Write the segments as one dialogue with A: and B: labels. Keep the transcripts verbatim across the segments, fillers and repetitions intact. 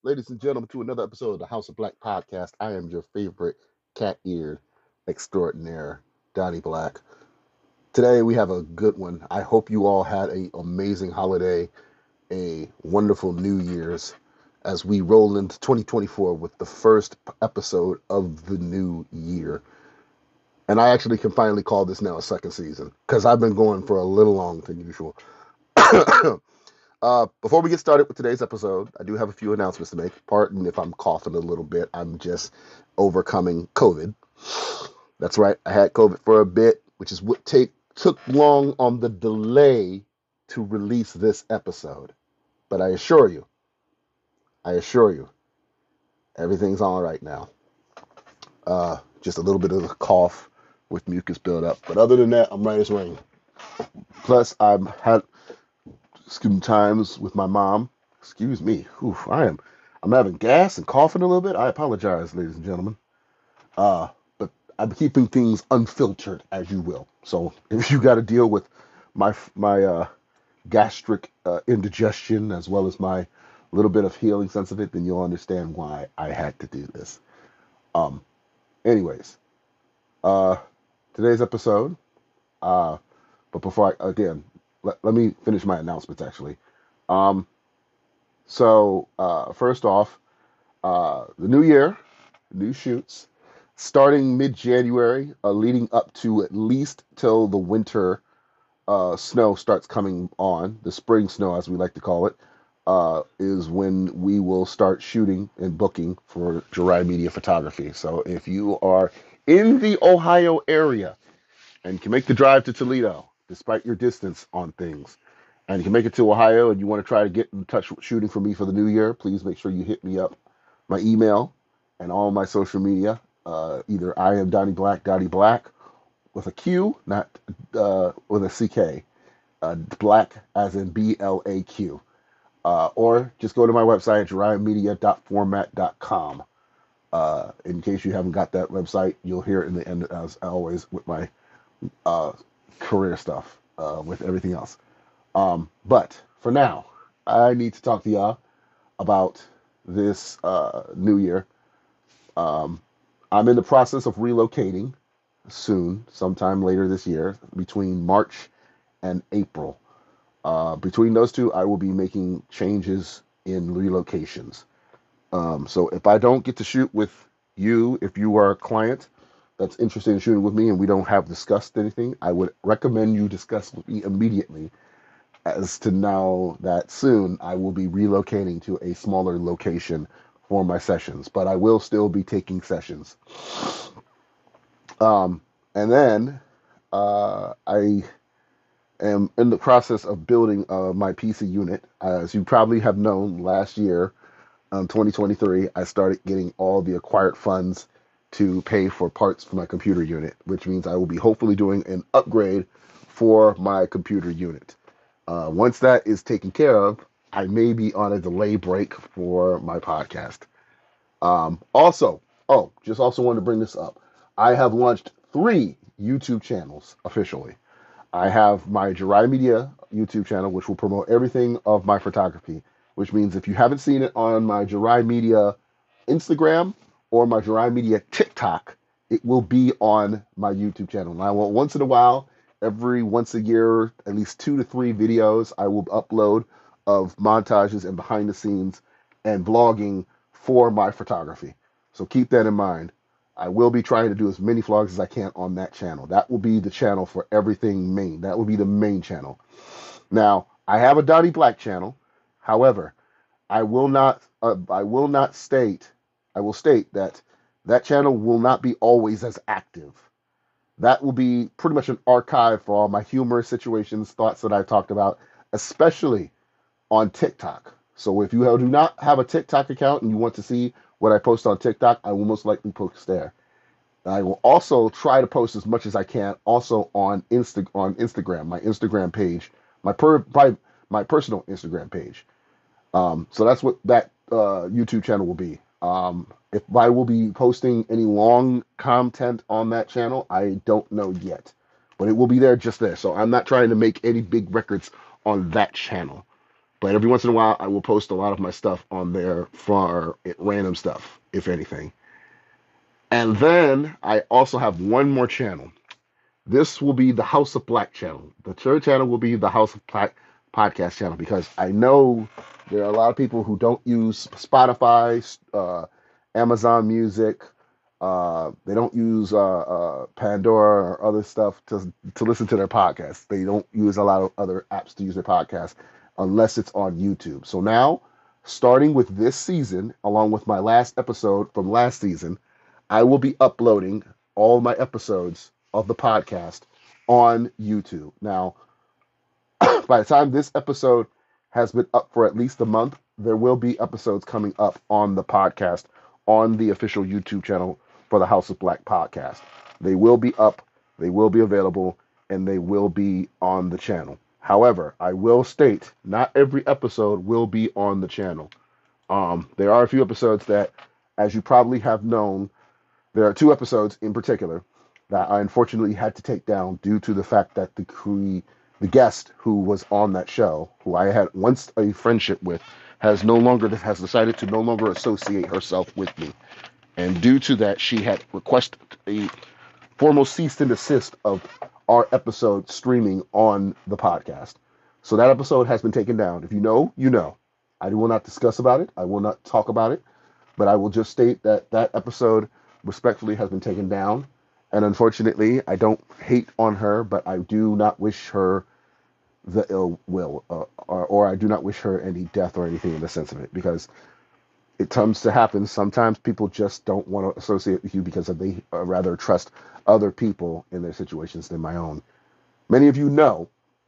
A: ladies and gentlemen, to another episode of the House of Black podcast. I am your favorite cat-eared extraordinaire, Donnie Black. Today we have a good one. I hope you all had an amazing holiday, a wonderful New Year's, as we roll into twenty twenty-four with the first episode of the new year. And I actually can finally call this now a second season because I've been going for a little longer than usual. Uh, before we get started with today's episode, I do have a few announcements to make. Pardon if I'm coughing a little bit. I'm just overcoming COVID. That's right. I had COVID for a bit, which is what take took long on the delay to release this episode. But I assure you, I assure you, everything's all right now. Uh, just a little bit of a cough with mucus buildup. But other than that, I'm right as rain. Plus, I've had some times with my mom. Excuse me. Oof, I am. I'm having gas and coughing a little bit. I apologize, ladies and gentlemen. Uh, but I'm keeping things unfiltered, as you will. So if you got to deal with my my uh, gastric uh, indigestion as well as my little bit of healing sense of it, then you'll understand why I had to do this. Um. Anyways, uh, today's episode. Uh, but before I again, let, let me finish my announcements. Actually, um. So, uh, first off, uh, the new year, new shoots, starting mid-January, uh, leading up to at least till the winter uh, snow starts coming on, the spring snow, as we like to call it, uh, is when we will start shooting and booking for Jirai Media Photography. So, if you are in the Ohio area and can make the drive to Toledo, despite your distance on things, and you can make it to Ohio and you want to try to get in touch with shooting for me for the new year, please make sure you hit me up. My email and all my social media. Uh, either I am Donnie Black, Donnie Black with a Q, not uh, with a C K. Uh, black as in B L A Q. Uh, or just go to my website, jariah media dot format dot com. Uh, in case you haven't got that website, you'll hear it in the end, as always, with my uh, career stuff, uh, with everything else. Um, but for now, I need to talk to y'all about this uh, new year. Um, I'm in the process of relocating soon, sometime later this year, between March and April. Uh, between those two, I will be making changes in relocations. Um, so if I don't get to shoot with you, if you are a client that's interested in shooting with me and we don't have discussed anything, I would recommend you discuss with me immediately, as to know that soon I will be relocating to a smaller location for my sessions, but I will still be taking sessions. Um, and then uh, I am in the process of building uh, my P C unit. As you probably have known, last year, um, twenty twenty-three, I started getting all the acquired funds to pay for parts for my computer unit, which means I will be hopefully doing an upgrade for my computer unit. Uh, once that is taken care of, I may be on a delay break for my podcast. Um, also, oh, just also wanted to bring this up. I have launched three YouTube channels officially. I have my Jirai Media YouTube channel, which will promote everything of my photography, which means if you haven't seen it on my Jirai Media Instagram or my Jirai Media TikTok, it will be on my YouTube channel. And I will once in a while, every once a year, at least two to three videos I will upload of montages and behind the scenes and vlogging for my photography. So keep that in mind. I will be trying to do as many vlogs as I can on that channel. That will be the channel for everything main. That will be the main channel. Now, I have a Donnie Black channel. However, I will not uh, I will not state I will state that that channel will not be always as active. That will be pretty much an archive for all my humorous situations, thoughts that I've talked about, especially on TikTok. So if you do not have a TikTok account and you want to see what I post on TikTok, I will most likely post there. I will also try to post as much as I can also on Insta on Instagram, my Instagram page, my per my, my personal Instagram page. Um, so that's what that uh, YouTube channel will be. Um, if I will be posting any long content on that channel, I don't know yet, but it will be there just there. So I'm not trying to make any big records on that channel. But every once in a while, I will post a lot of my stuff on there for random stuff, if anything. And then I also have one more channel. This will be the House of Black channel. The third channel will be the House of Black podcast channel because I know there are a lot of people who don't use Spotify, uh, Amazon Music. Uh, they don't use uh, uh, Pandora or other stuff to to listen to their podcasts. They don't use a lot of other apps to use their podcast unless it's on YouTube. So now, starting with this season, along with my last episode from last season, I will be uploading all my episodes of the podcast on YouTube. Now, by the time this episode has been up for at least a month, there will be episodes coming up on the podcast on the official YouTube channel for the House of Black podcast. They will be up, they will be available, and they will be on the channel. However, I will state not every episode will be on the channel. Um, there are a few episodes that, as you probably have known, there are two episodes in particular that I unfortunately had to take down due to the fact that the cre- the guest who was on that show, who I had once a friendship with, has no longer has decided to no longer associate herself with me. And due to that, she had requested a formal cease and desist of our episode streaming on the podcast. So that episode has been taken down. If you know, you know. I will not discuss about it. I will not talk about it. But I will just state that that episode respectfully has been taken down. And unfortunately, I don't hate on her, but I do not wish her the ill will, uh, or, or I do not wish her any death or anything in the sense of it, because it comes to happen. Sometimes people just don't want to associate with you because they uh, rather trust other people in their situations than my own. Many of you know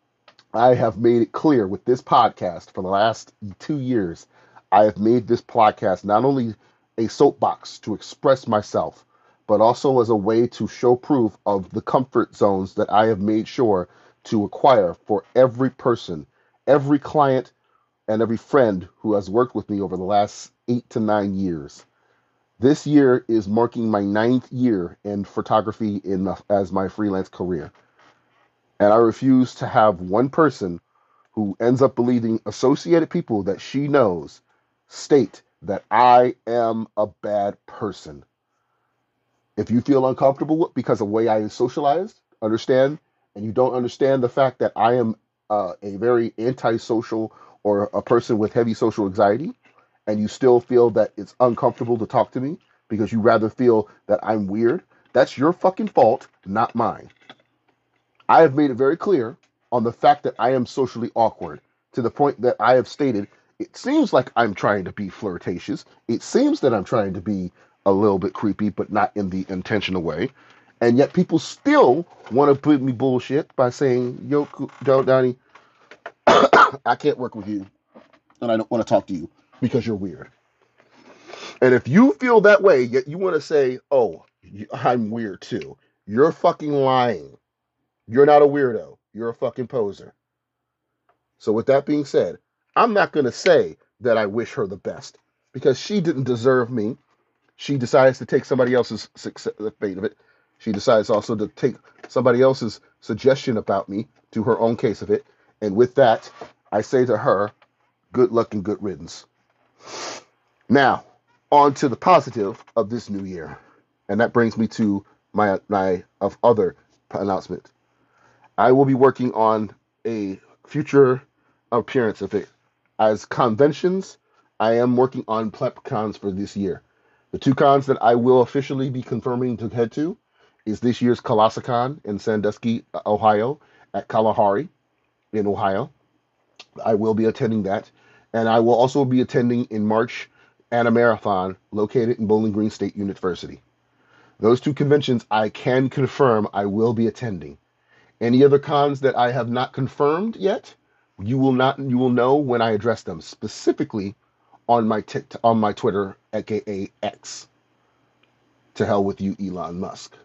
A: I have made it clear with this podcast for the last two years. I have made this podcast not only a soapbox to express myself, but also as a way to show proof of the comfort zones that I have made sure to acquire for every person, every client, and every friend who has worked with me over the last eight to nine years. This year is marking my ninth year in photography in the, as my freelance career. And I refuse to have one person who ends up believing associated people that she knows state that I am a bad person. If you feel uncomfortable because of the way I socialized, understand, and you don't understand the fact that I am uh, a very antisocial or a person with heavy social anxiety, and you still feel that it's uncomfortable to talk to me because you rather feel that I'm weird, that's your fucking fault, not mine. I have made it very clear on the fact that I am socially awkward to the point that I have stated it seems like I'm trying to be flirtatious. It seems that I'm trying to be a little bit creepy, but not in the intentional way. And yet people still want to put me bullshit by saying, yo, Joe Donnie, I can't work with you and I don't want to talk to you because you're weird. And if you feel that way, yet you want to say, oh, I'm weird too, you're fucking lying. You're not a weirdo. You're a fucking poser. So with that being said, I'm not going to say that I wish her the best because she didn't deserve me. She decides to take somebody else's success, the fate of it. She decides also to take somebody else's suggestion about me to her own case of it. And with that, I say to her, good luck and good riddance. Now, on to the positive of this new year. And that brings me to my, my of other announcement. I will be working on a future appearance of it. As conventions, I am working on plep cons for this year. The two cons that I will officially be confirming to head to is this year's Colossicon in Sandusky, Ohio, at Kalahari in Ohio. I will be attending that. And I will also be attending in March Anna Marathon located in Bowling Green State University. Those two conventions I can confirm I will be attending. Any other cons that I have not confirmed yet, you will not you will know when I address them, specifically on my tic, on my Twitter, aka X. To hell with you, Elon Musk.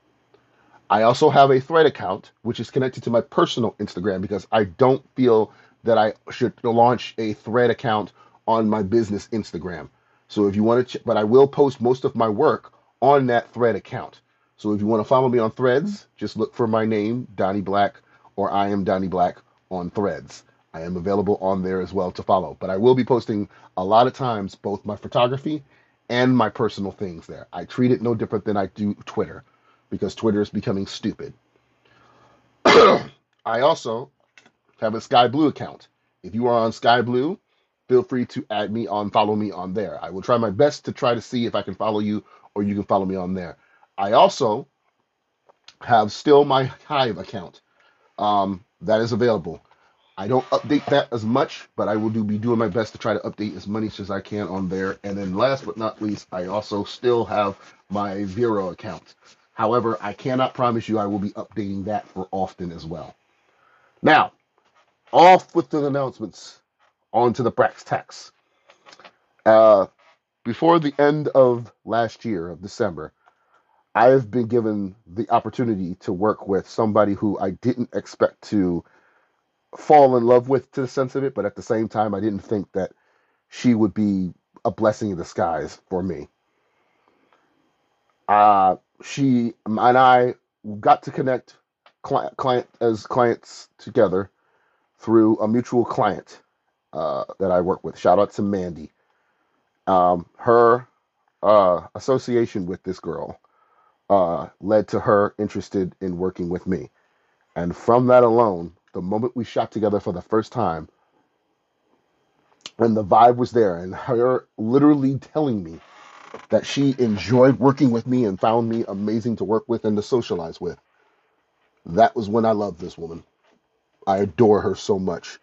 A: I also have a Thread account, which is connected to my personal Instagram because I don't feel that I should launch a Thread account on my business Instagram. So if you want to, ch- but I will post most of my work on that Thread account. So if you want to follow me on Threads, just look for my name, Donnie Black, or I am Donnie Black on Threads. I am available on there as well to follow. But I will be posting a lot of times both my photography and my personal things there. I treat it no different than I do Twitter because Twitter is becoming stupid. I also have a Sky Blue account. If you are on Sky Blue, feel free to add me on, follow me on there. I will try my best to try to see if I can follow you or you can follow me on there. I also have still my Hive account. Um, that is available. I don't update that as much, but I will do be doing my best to try to update as many as I can on there. And then last but not least, I also still have my Vero account. However, I cannot promise you I will be updating that for often as well. Now, off with the announcements. On to the brass tacks. Uh, before the end of last year, of December, I have been given the opportunity to work with somebody who I didn't expect to fall in love with to the sense of it, but at the same time, I didn't think that she would be a blessing in disguise for me. Uh, she and I got to connect client, client as clients together through a mutual client uh, that I work with. Shout out to Mandy. Um, her uh, association with this girl uh, led to her interested in working with me. And from that alone, the moment we shot together for the first time, and the vibe was there, and her literally telling me that she enjoyed working with me and found me amazing to work with and to socialize with, that was when I loved this woman. I adore her so much.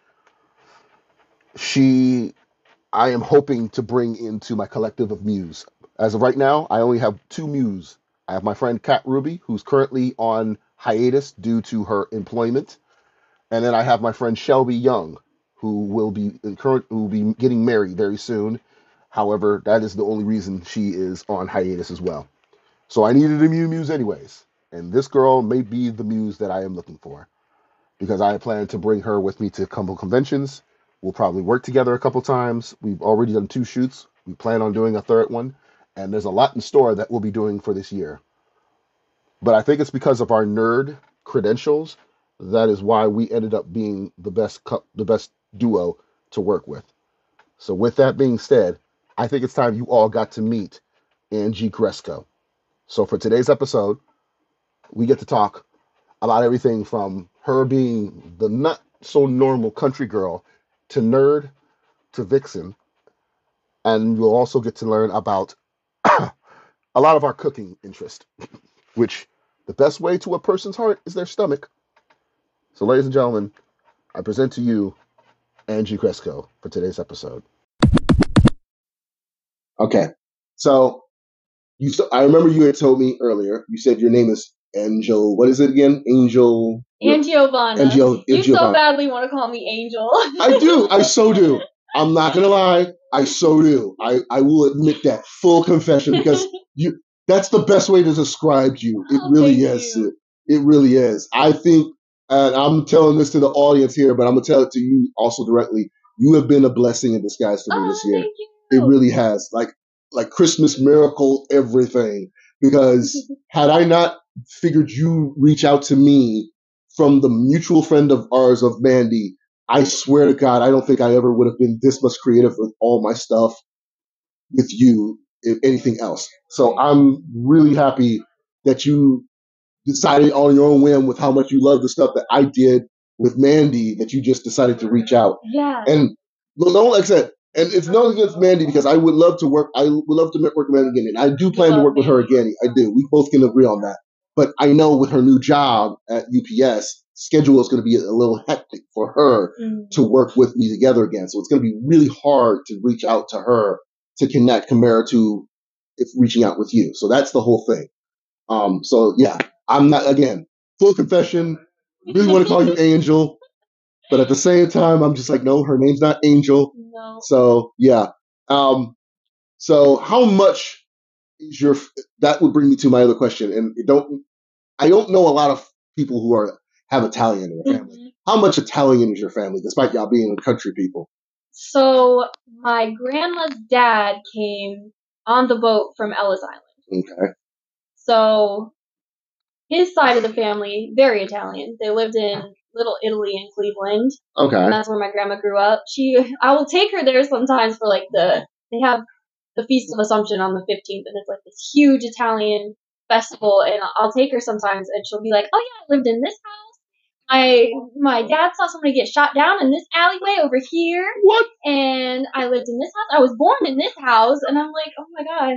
A: She, I am hoping to bring into my collective of Muse. As of right now, I only have two Muse. I have my friend Kat Ruby, who's currently on hiatus due to her employment, and then I have my friend Shelby Young, who will be current, who will be getting married very soon. However, that is the only reason she is on hiatus as well. So I needed a new Muse anyways, and this girl may be the Muse that I am looking for because I plan to bring her with me to a couple conventions. We'll probably work together a couple times. We've already done two shoots. We plan on doing a third one, and there's a lot in store that we'll be doing for this year. But I think it's because of our nerd credentials that is why we ended up being the best cou- the best duo to work with. So with that being said, I think it's time you all got to meet Angie Cresco. So for today's episode, we get to talk about everything from her being the not so normal country girl to nerd to vixen, and you'll also get to learn about a lot of our cooking interest, which the best way to a person's heart is their stomach. So, ladies and gentlemen, I present to you Angie Cresco for today's episode. Okay, so you. I remember you had told me earlier. You said your name is Angel. What is it again? Angel.
B: Angiovanna.
A: Angel.
B: You
A: Angiovanna.
B: so badly want to call me Angel.
A: I do. I so do. I'm not gonna lie. I so do. I, I will admit that. Full confession, because you. That's the best way to describe you. It
B: Oh,
A: really
B: thank
A: is.
B: you.
A: It, it really is. I think, and I'm telling this to the audience here, but I'm gonna tell it to you also directly. You have been a blessing in disguise for me
B: Oh,
A: this year.
B: thank you.
A: It really has. Like like Christmas miracle, everything. Because had I not figured you reach out to me from the mutual friend of ours of Mandy, I swear to God, I don't think I ever would have been this much creative with all my stuff with you, if anything else. So I'm really happy that you decided on your own whim with how much you love the stuff that I did with Mandy, that you just decided to reach out.
B: Yeah.
A: And well, no, like I said, and it's not against Mandy because I would love to work. I would love to work with Mandy again, and I do plan to work with her again. I do. We both can agree on that. But I know with her new job at U P S, schedule is going to be a little hectic for her
B: Mm.
A: to work with me together again. So it's going to be really hard to reach out to her to connect compared to if reaching out with you. So that's the whole thing. Um, so yeah, I'm not, again, full confession, really want to call you Angel, but at the same time, I'm just like, no, her name's not Angel.
B: No.
A: So yeah. Um, so how much is your, that would bring me to my other question. And it don't, I don't know a lot of people who are, have Italian in their family. Mm-hmm. How much Italian is your family, despite y'all being country people?
B: So my grandma's dad came on the boat from Ellis Island.
A: Okay.
B: So his side of the family, very Italian. They lived in Little Italy in Cleveland.
A: Okay.
B: And that's where my grandma grew up. She, I will take her there sometimes for like the, they have the Feast of Assumption on the fifteenth, and it's like this huge Italian festival, and I'll take her sometimes, and she'll be like, oh yeah, I lived in this house. I, my dad saw somebody get shot down in this alleyway over here.
A: What?
B: And I lived in this house. I was born in this house, and I'm like, oh my gosh.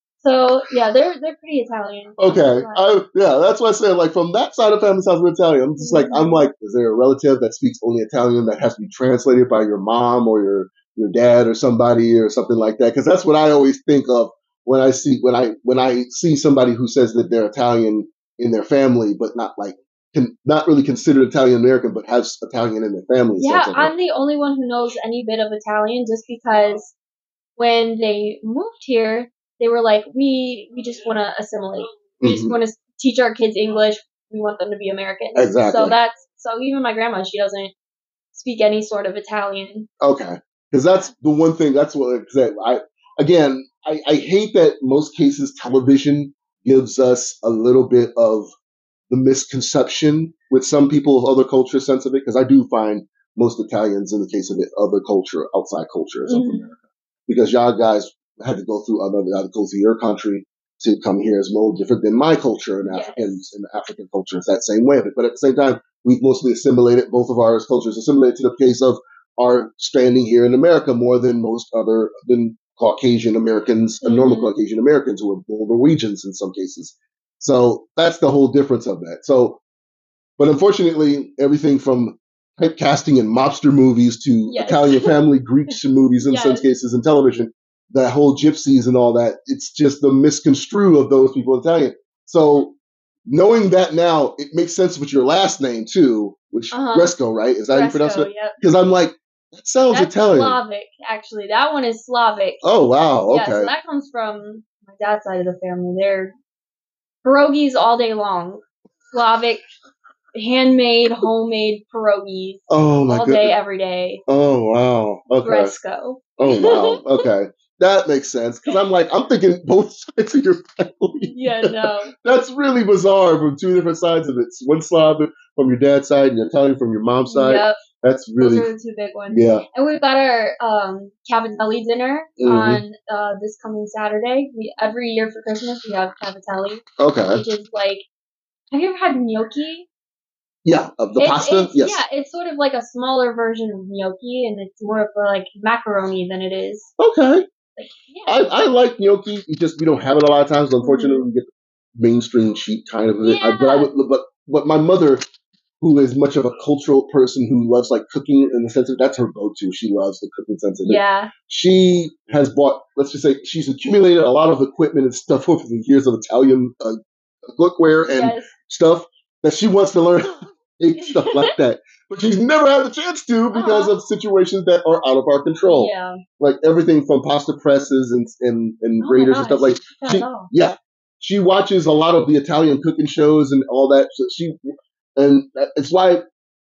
B: So yeah, they're they're pretty Italian.
A: Okay, I, yeah, that's what I said. Like from that side of family sounds Italian. I'm just like, I'm like, is there a relative that speaks only Italian that has to be translated by your mom or your your dad or somebody or something like that? Because that's what I always think of when I see when I when I see somebody who says that they're Italian in their family, but not like can not really considered Italian American, but has Italian in their family.
B: Yeah,
A: like
B: I'm the only one who knows any bit of Italian, just because when they moved here, they were like, we we just want to assimilate. We mm-hmm. just want to teach our kids English. We want them to be Americans.
A: Exactly.
B: So that's so even my grandma, she doesn't speak any sort of Italian.
A: Okay, because that's the one thing. That's what I again. I, I hate that most cases television gives us a little bit of the misconception with some people of other culture sense of it. Because I do find most Italians, in the case of it, other culture, outside cultures mm-hmm. of America. Because y'all guys had to go through another, had to go through your country to come here is more different than my culture and
B: yes.
A: Africans and African culture is that same way of it. But at the same time, we've mostly assimilated, both of our cultures assimilated to the case of our standing here in America more than most other, than Caucasian Americans, mm-hmm. normal Caucasian Americans who are Norwegians in some cases. So that's the whole difference of that. So, but unfortunately, everything from typecasting in mobster movies to
B: yes.
A: Italian family Greek movies in
B: yes.
A: some cases in television, that whole gypsies and all that, it's just the misconstrue of those people in Italian. So knowing that now, it makes sense with your last name too, which uh-huh. Resco, right? Is that
B: Resco,
A: how you pronounce it?
B: Yep.
A: Because I'm like, that sounds
B: That's
A: Italian.
B: Slavic, actually. That one is Slavic.
A: Oh, wow. Okay.
B: Yeah, so that comes from my dad's side of the family. They're pierogies all day long. Slavic, handmade, homemade pierogies.
A: Oh, my
B: all
A: goodness.
B: day, every day.
A: Oh, wow. Okay.
B: Resco.
A: Oh, wow. Okay. That makes sense. Because I'm like, I'm thinking both sides of your family.
B: Yeah, no.
A: That's really bizarre from two different sides of it. One Slavic from your dad's side and Italian from your mom's side.
B: Yep.
A: That's really.
B: Those are the two big ones.
A: Yeah.
B: And we've got our um, Cavatelli dinner mm-hmm. on uh, this coming Saturday. We Every year for Christmas, we have Cavatelli.
A: Okay.
B: Which is like, have you ever had gnocchi?
A: Yeah, of the
B: it's,
A: pasta?
B: It's,
A: yes.
B: Yeah, it's sort of like a smaller version of gnocchi, and it's more of a, like macaroni than it is.
A: Okay.
B: Like, yeah.
A: I, I like gnocchi. You just we don't have it a lot of times. Unfortunately, mm-hmm. we get the mainstream cheap kind of it.
B: Yeah.
A: I, but I would, but but my mother, who is much of a cultural person who loves like cooking in the sense of that's her go-to. She loves the cooking sense of it.
B: Yeah.
A: She has bought. Let's just say she's accumulated a lot of equipment and stuff over the years of Italian uh, cookware and
B: yes.
A: stuff that she wants to learn. Stuff like that. But she's never had the chance to because uh-huh. of situations that are out of our control.
B: Yeah.
A: Like everything from pasta presses and and, and
B: oh
A: graters and stuff like she, yeah. She watches a lot of the Italian cooking shows and all that. So she and it's why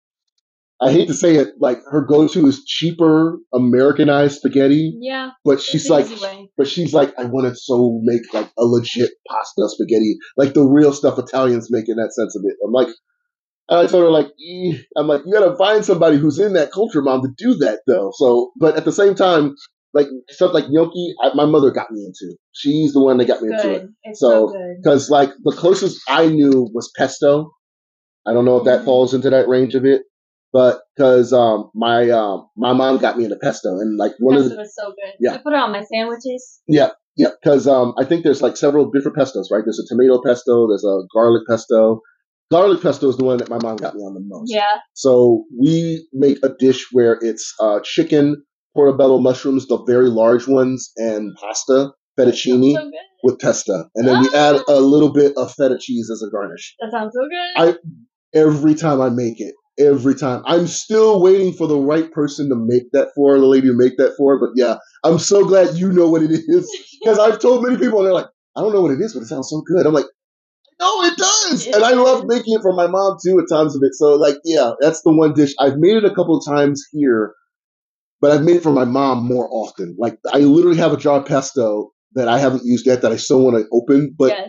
A: I hate to say it, like her go-to is cheaper Americanized spaghetti.
B: Yeah.
A: But she's like but she's like, I want to so make like a legit pasta spaghetti, like the real stuff Italians make in that sense of it. I'm like And I told her, like, eh. I'm like, you gotta find somebody who's in that culture, Mom, to do that, though. So, but at the same time, like, stuff like gnocchi, I, my mother got me into. She's the one that got me
B: good.
A: into it.
B: It's
A: so, because,
B: so
A: like, the closest I knew was pesto. I don't know if that mm-hmm. falls into that range of it, but because um, my um, my mom got me into pesto. And, like, one
B: pesto
A: of the.
B: Pesto is so good.
A: Yeah.
B: I put it on my sandwiches.
A: Yeah. Yeah. Because um, I think there's, like, several different pestos, right? There's a tomato pesto, there's a garlic pesto. Garlic pesto is the one that my mom got me on the most.
B: Yeah.
A: So we make a dish where it's uh, chicken, portobello mushrooms, the very large ones, and pasta, fettuccine,
B: so
A: with pesto. And then oh. we add a little bit of feta cheese as a garnish.
B: That sounds so good.
A: I Every time I make it, every time. I'm still waiting for the right person to make that for, the lady to make that for. But yeah, I'm so glad you know what it is. Because I've told many people, and they're like, I don't know what it is, but it sounds so good. I'm like, no, it does. It and I love making it for my mom, too, at times of it. So, like, yeah, that's the one dish. I've made it a couple of times here, but I've made it for my mom more often. Like, I literally have a jar of pesto that I haven't used yet that I still want to open, but yes. it's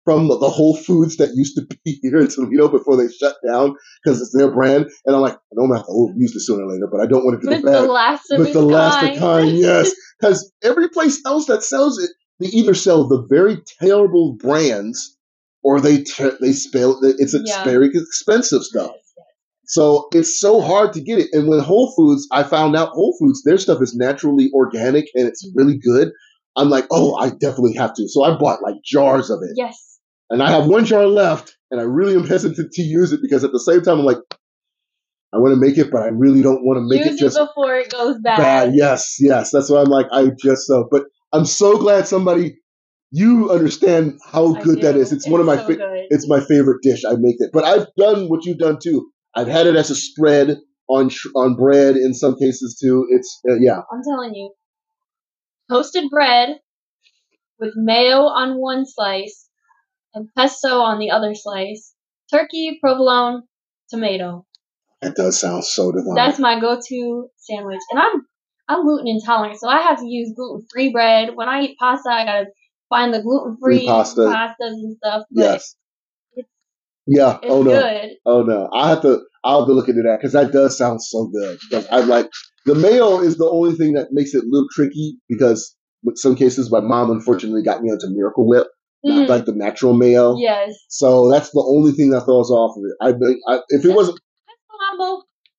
A: from the, the Whole Foods that used to be here in Toledo before they shut down because it's their brand. And I'm like, I know I'm going to have to use this sooner or later, but I don't want it to
B: With
A: go
B: the
A: bad.
B: last of
A: With
B: its
A: the last of
B: kind.
A: kind, yes. Because every place else that sells it, they either sell the very terrible brands or they te- they spell it's
B: Yeah.
A: very expensive stuff.
B: Yes, yes.
A: So it's so hard to get it. And when Whole Foods, I found out Whole Foods, their stuff is naturally organic and it's really good. I'm like, oh, I definitely have to. So I bought like jars of it.
B: Yes.
A: And I have one jar left, and I really am hesitant to use it because at the same time, I'm like, I want to make it, but I really don't want to make
B: Use
A: it just
B: it before it goes bad.
A: bad. Yes, yes. That's why I'm like, I just so. Uh, but I'm so glad somebody, you understand how
B: I
A: good that
B: do.
A: is. It's, one of my
B: so
A: fa-
B: good.
A: it's my favorite dish. I make it, but I've done what you've done too. I've had it as a spread on sh- on bread in some cases too. It's uh, yeah.
B: I'm telling you, toasted bread with mayo on one slice and pesto on the other slice, turkey, provolone, tomato.
A: That does sound so divine.
B: That's my go-to sandwich, and I'm I'm gluten intolerant, so I have to use gluten-free bread. When I eat pasta, I gotta find the gluten-free
A: Free pasta.
B: pastas and stuff. But
A: Yes.
B: it's,
A: Yeah.
B: it's
A: oh no.
B: good.
A: Oh no. I have to. I'll have to look into that because that does sound so good. Because I like the mayo is the only thing that makes it a little tricky because with some cases my mom unfortunately got me into Miracle Whip, not
B: Mm.
A: like the natural mayo.
B: Yes.
A: So that's the only thing that throws off of it. I, I if it wasn't.
B: Combo.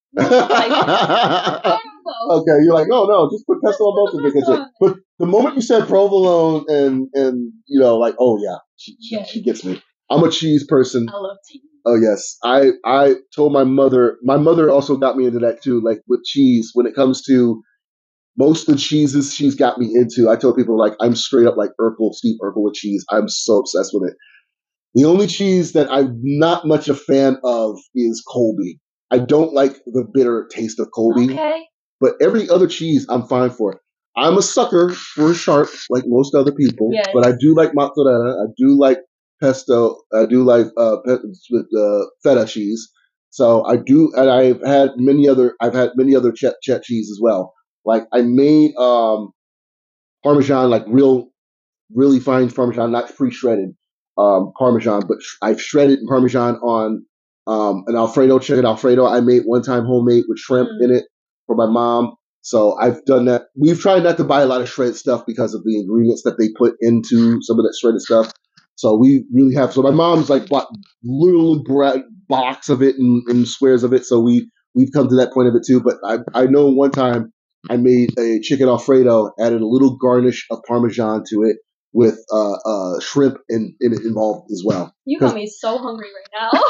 A: Okay, you're like, no, no, just put pesto on both of them. But the moment you said provolone and and you know, like, oh yeah, she, she,
B: Yes.
A: she gets me. I'm a cheese person.
B: I love cheese.
A: Oh yes, I I told my mother. My mother also got me into that too. Like with cheese, when it comes to most of the cheeses, she's got me into. I told people like I'm straight up like Urkel, Steve Urkel with cheese. I'm so obsessed with it. The only cheese that I'm not much a fan of is Colby. I don't like the bitter taste of Colby.
B: Okay.
A: But every other cheese, I'm fine for. I'm a sucker for sharp, like most other people.
B: Yes.
A: But I do like mozzarella. I do like pesto. I do like uh, pe- with uh, feta cheese. So I do, and I've had many other. I've had many other Chet Chet cheese as well. Like I made um, Parmesan, like real, really fine Parmesan, not pre-shredded um, Parmesan, but sh- I've shredded Parmesan on um, an Alfredo chicken Alfredo I made one time homemade with shrimp
B: Mm.
A: in it for my mom. So I've done that. We've tried not to buy a lot of shredded stuff because of the ingredients that they put into some of that shredded stuff. So we really have. So my mom's like bought little bread box of it and, and squares of it. So we we've come to that point of it too. But I I know one time I made a chicken Alfredo, added a little garnish of Parmesan to it with uh, uh, shrimp in, in it involved as well.
B: You got me so hungry right now.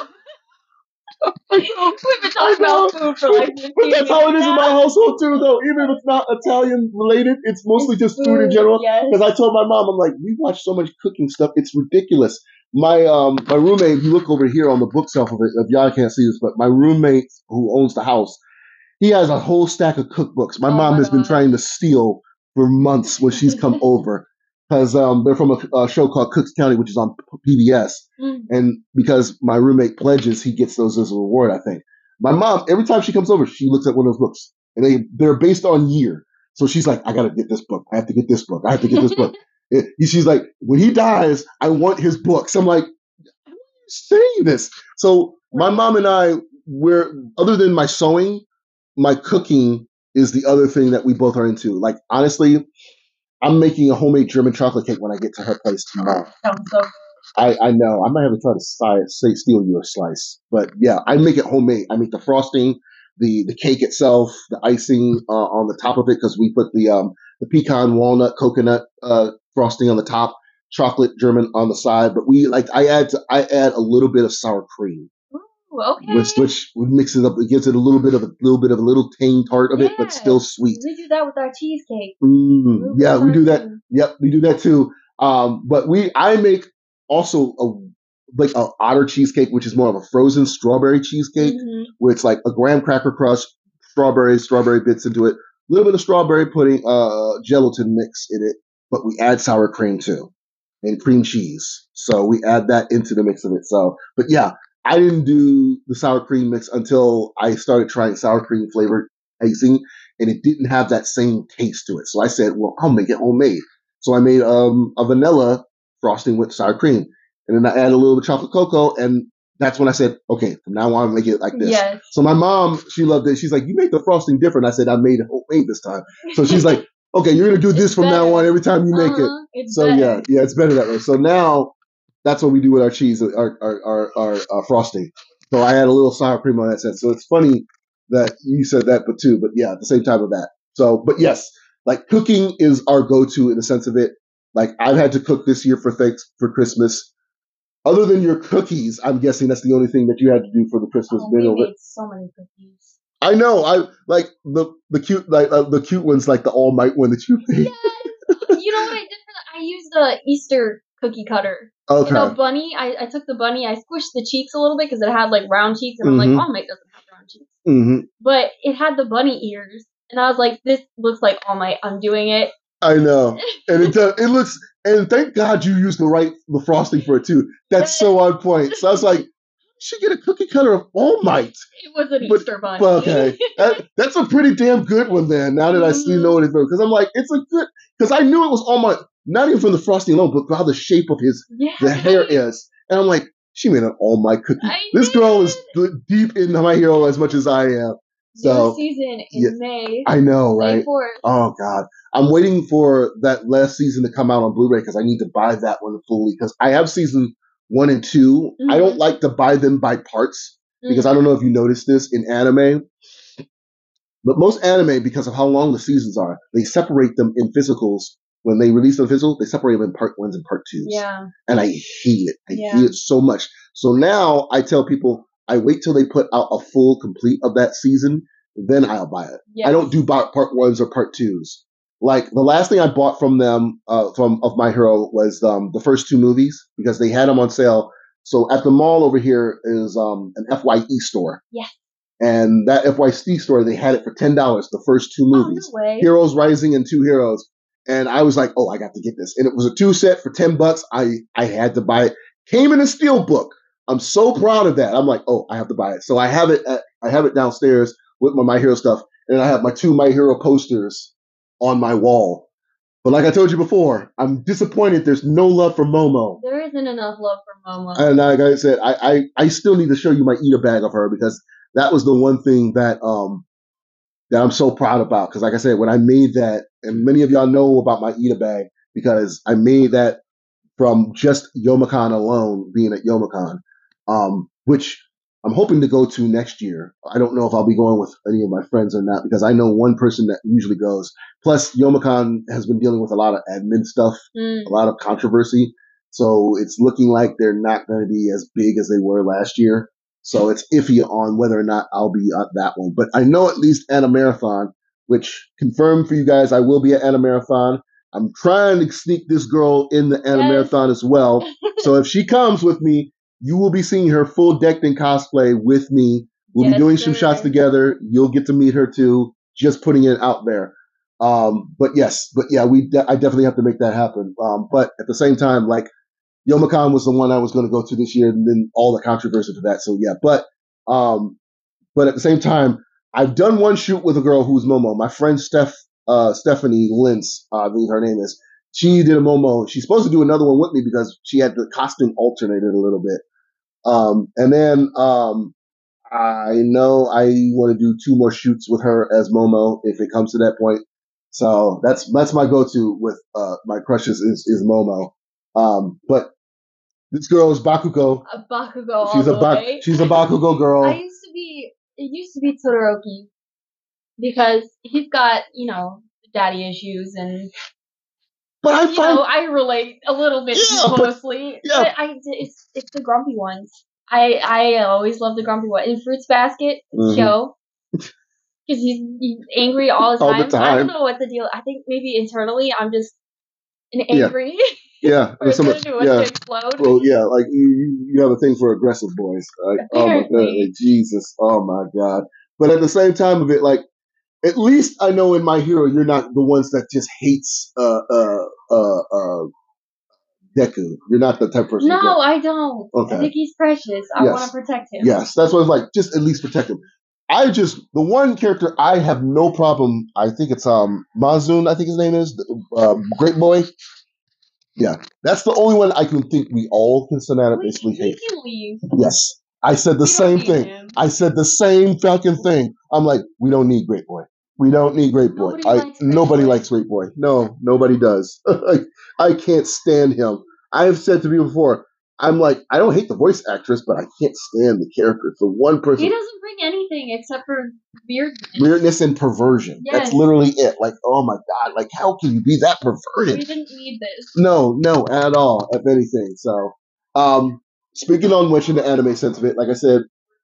B: We've been talking about food for like fifteen
A: But that's how it is
B: minutes
A: in my household too, though. Even if it's not Italian related, it's mostly
B: It's
A: just food in
B: food,
A: general.
B: yes.
A: Because I told my mom, I'm like, we watch so much cooking stuff, it's ridiculous. My um my roommate, you look over here on the bookshelf of it. If y'all can't see this, but my roommate who owns the house, he has a whole stack of cookbooks. My
B: Oh
A: mom
B: my
A: has been
B: God.
A: trying to steal for months when she's come over. Because um, they're from a, a show called Cooks County, which is on P B S.
B: Mm.
A: And because my roommate pledges, he gets those as a reward, I think. My mom, every time she comes over, she looks at one of those books. And they, they're based on year. So she's like, I got to get this book. I have to get this book. I have to get this book. And she's like, when he dies, I want his books. I'm like, why are you saying this? So my mom and I, we're, other than my sewing, my cooking is the other thing that we both are into. Like, honestly, I'm making a homemade German chocolate cake when I get to her place tomorrow.
B: Sounds so good.
A: I, I know. I might have to try to si- say steal you a slice. But yeah, I make it homemade. I make the frosting, the, the cake itself, the icing uh, on the top of it because we put the um, the pecan, walnut, coconut uh, frosting on the top, chocolate German on the side. But we like I add to, I add a little bit of sour cream.
B: Ooh, okay.
A: Which, which mixes it up. It gives it a little bit of a little bit of a little tang tart of
B: yeah.
A: it, but still sweet.
B: We do that with our cheesecake.
A: Mm, yeah, we do that.
B: Cream.
A: Yep, we do that too. Um, but we, I make also a like a otter cheesecake, which is more of a frozen strawberry cheesecake,
B: Mm-hmm.
A: where it's like a graham cracker crust, strawberries, strawberry bits into it, a little bit of strawberry pudding, uh, gelatin mix in it, but we add sour cream too, and cream cheese. So we add that into the mix of it. So, but yeah, I didn't do the sour cream mix until I started trying sour cream flavored icing, and it didn't have that same taste to it. So I said, well, I'll make it homemade. So I made um, a vanilla frosting with sour cream. and then I add a little bit of chocolate cocoa, and that's when I said, okay, from now on, make it like this.
B: Yes.
A: So my mom, she loved it. She's like, you make the frosting different. I said, I made it homemade this time. So she's like, okay, you're gonna do this
B: It's
A: from
B: better.
A: now on every time you make it.
B: Uh-huh. It's
A: So
B: better.
A: yeah, yeah, it's better that way. So now that's what we do with our cheese, our our our, our, our frosting. So I add a little sour cream on that sense. So it's funny that you said that, but too, but yeah, at the same time of that. So, but yes, like cooking is our go-to in the sense of it. Like I've had to cook this year for thanks for Christmas. Other than your cookies, I'm guessing that's the only thing that you had to do for the Christmas
B: Oh,
A: meal.
B: we made so many cookies.
A: I know. I like the the cute like uh, the cute ones, like the All Might one that you made.
B: Yes. You know what I did for that? I used the Easter cookie cutter.
A: Okay.
B: You know, bunny. I, I took the bunny. I squished the cheeks a little bit because it had like round cheeks, and
A: Mhm.
B: I'm like, All Might doesn't have round cheeks,
A: hmm
B: but it had the bunny ears, and I was like, this looks like All Might. I'm doing it.
A: I know, and it does. It looks, and thank God you used the right the frosting for it too. That's so on point. So I was like, she get a cookie cutter of All Might.
B: It was an
A: But-
B: Easter bunny.
A: Well, okay, that, that's a pretty damn good one then. Now that I see
B: Mhm.
A: know it because I'm like, it's a good because I knew it was All Might, not even from the frosting alone, but how the shape of his
B: Yeah.
A: the hair is, and I'm like, she made an All Might cookie.
B: I
A: This girl is
B: did.
A: d- deep into My Hero as much as I am. So
B: New season in
A: yeah,
B: May.
A: I know,
B: May
A: right?
B: fourth.
A: Oh God, I'm waiting for that last season to come out on Blu-ray because I need to buy that one fully because I have season one and 2 I don't
B: Mhm.
A: like to buy them by parts because
B: Mhm.
A: I don't know if you noticed this in anime, but most anime, because of how long the seasons are, they separate them in physicals. When they release the physical, they separate them in part ones and part twos.
B: Yeah.
A: And I hate it. I
B: Yeah.
A: hate it so much. So now I tell people I wait till they put out a full complete of that season, then I'll buy it.
B: Yes.
A: I don't do part part ones or part twos. Like the last thing I bought from them, uh, from of My Hero was um, the first two movies because they had them on sale. So at the mall over here is um, an F Y E store.
B: Yes.
A: And that F Y C store, they had it for ten dollars, the first two movies.
B: Oh, no way.
A: Heroes Rising and Two Heroes. And I was like, oh, I got to get this. And it was a two set for ten bucks. I, I had to buy it. Came in a steel book. I'm so proud of that. I'm like, oh, I have to buy it. So I have it at, I have it downstairs with my My Hero stuff. And I have my two My Hero posters on my wall. But like I told you before, I'm disappointed there's no love for Momo.
B: There isn't enough love for Momo.
A: And like I said, I, I, I still need to show you my eat a bag of her because that was the one thing that um that I'm so proud about. Because like I said, when I made that, and many of y'all know about my eat a bag because I made that from just Youmacon alone, being at Youmacon, um, which I'm hoping to go to next year. I don't know if I'll be going with any of my friends or not because I know one person that usually goes. Plus, Youmacon has been dealing with a lot of admin stuff,
B: Mm.
A: a lot of controversy. So it's looking like they're not going to be as big as they were last year. So it's iffy on whether or not I'll be at that one. But I know at least Anna Marathon, which confirmed for you guys, I will be at Anna Marathon. I'm trying to sneak this girl in the Anna
B: Yes.
A: Marathon as well. So if she comes with me, you will be seeing her full decked in cosplay with me. We'll
B: Yes,
A: be doing some
B: sir.
A: shots together. You'll get to meet her too. Just putting it out there. Um, but yes, but yeah, we de- I definitely have to make that happen. Um, but at the same time, like Youmacon was the one I was going to go to this year, and then all the controversy to that. So yeah, but um, but at the same time, I've done one shoot with a girl who's Momo. My friend Steph, uh, Stephanie Lintz, uh, I believe her name is. She did a Momo. She's supposed to do another one with me because she had the costume alternated a little bit. Um, and then um, I know I want to do two more shoots with her as Momo if it comes to that point. So that's that's my go-to with uh, my crushes is is Momo. Um, but this girl is Bakugo.
B: A Bakugo all
A: She's a
B: the
A: Bak-
B: way.
A: she's a Bakugo girl.
B: I used to be. It used to be Todoroki because he's got, you know, daddy issues, and
A: But I
B: you
A: find
B: know I relate a little bit
A: Yeah, but-
B: closely.
A: yeah.
B: But I it's it's the grumpy ones. I I always love the grumpy one. In Fruits Basket,
A: Mhm.
B: Kyo. Because he's, he's angry all the
A: All
B: time.
A: the
B: I don't
A: time.
B: know what the deal. I think maybe internally I'm just an
A: Yeah.
B: angry
A: yeah, there's
B: person
A: some-
B: who wants
A: yeah.
B: to explode.
A: Well, yeah, like you, you you have a thing for aggressive boys, right? Oh my god,
B: Apparently.
A: like, Jesus, oh my god. But at the same time of it, like at least I know in My Hero you're not the ones that just hates uh uh uh uh Deku. You're not the type of person.
B: No,
A: that,
B: I don't.
A: Okay.
B: I think he's precious. I
A: Yes.
B: want to protect him.
A: yes, that's what it's like. Just at least protect him. I just the one character I have no problem. I think it's um Mazun. I think his name is uh, Great Boy. Yeah, that's the only one I can think we all can basically
B: We,
A: hate.
B: he can leave.
A: Yes, I said the
B: We don't
A: same
B: need
A: thing.
B: him.
A: I said the same fucking thing. I'm like, we don't need Great Boy. We don't need Great Boy.
B: Nobody
A: I
B: likes Great
A: nobody
B: Boy.
A: likes Great Boy. No, nobody does. Like, I can't stand him. I have said to people before, I'm like, I don't hate the voice actress, but I can't stand the character. It's the one person
B: He doesn't bring anything except for weirdness.
A: weirdness and perversion. That's
B: Yes.
A: literally it. Like, oh my god, like how can you be that perverted?
B: We didn't need this.
A: No, no, at all, if anything. So, um, speaking on which in the anime sense of it, like I said,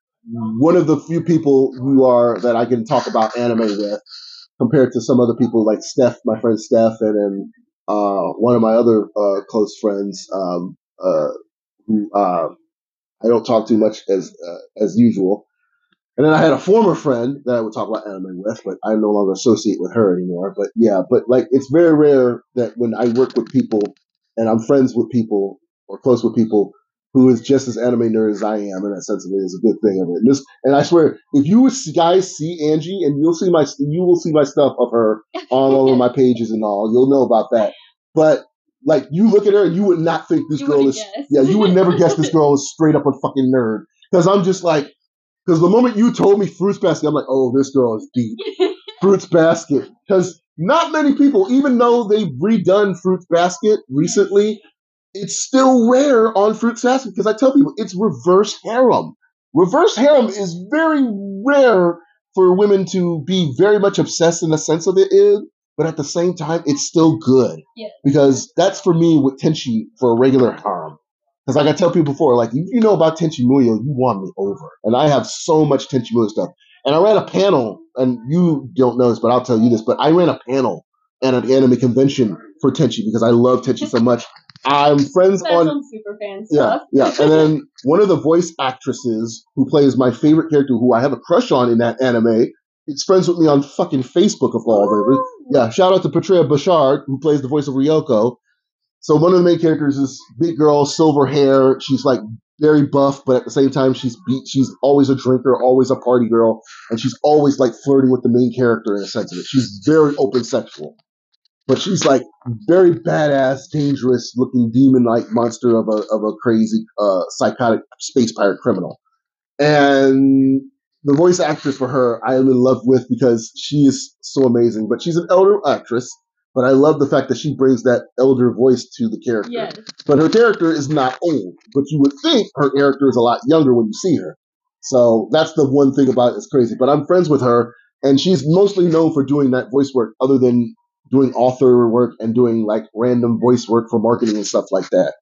A: one of the few people who are that I can talk about anime with, compared to some other people like Steph, my friend Steph, and then uh, one of my other uh, close friends, um, uh, who uh, I don't talk too much as uh, as usual. And then I had a former friend that I would talk about anime with, but I no longer associate with her anymore. But yeah, but like it's very rare that when I work with people and I'm friends with people or close with people who is just as anime nerd as I am, in that sense of it is a good thing of it. And, this, and I swear, if you guys see Angie and you'll see my you will see my stuff of her all over my pages and all, you'll know about that. But like you look at her and you would not think this
B: You
A: girl
B: wouldn't
A: is
B: guess.
A: yeah, you would never guess this girl is straight up a fucking nerd. Because I'm just like because the moment you told me Fruits Basket, I'm like, oh, this girl is deep. Fruits Basket. Because not many people, even though they've redone Fruits Basket recently, it's still rare on Fruits Basket. Because I tell people, it's reverse harem. Reverse harem is very rare for women to be very much obsessed in the sense of it is, but at the same time, it's still good.
B: Yeah.
A: Because that's for me with Tenchi for a regular harem. Because like I tell people before, like, if you know about Tenchi Muyo, you won me over. And I have so much Tenchi Muyo stuff. And I ran a panel, and you don't know this, but I'll tell you this, but I ran a panel at an anime convention for Tenchi because I love Tenchi so much. I'm friends
B: That's
A: on...
B: some super fan
A: Yeah,
B: stuff.
A: yeah. And then one of the voice actresses who plays my favorite character, who I have a crush on in that anime, is friends with me on fucking Facebook of all of it. Yeah, shout out to Patria Bashard, who plays the voice of Ryoko. So one of the main characters is big girl, silver hair. She's like very buff, but at the same time, she's beat. She's always a drinker, always a party girl, and she's always like flirting with the main character in a sense of it. She's very open sexual, but she's like very badass, dangerous looking demon like monster of a of a crazy, uh, psychotic space pirate criminal. And the voice actress for her, I am in love with because she is so amazing. But she's an elder actress. But I love the fact that she brings that elder voice to the character.
B: Yes.
A: But her character is not old. But you would think her character is a lot younger when you see her. So that's the one thing about it that's crazy. But I'm friends with her, and she's mostly known for doing that voice work other than doing author work and doing like random voice work for marketing and stuff like that.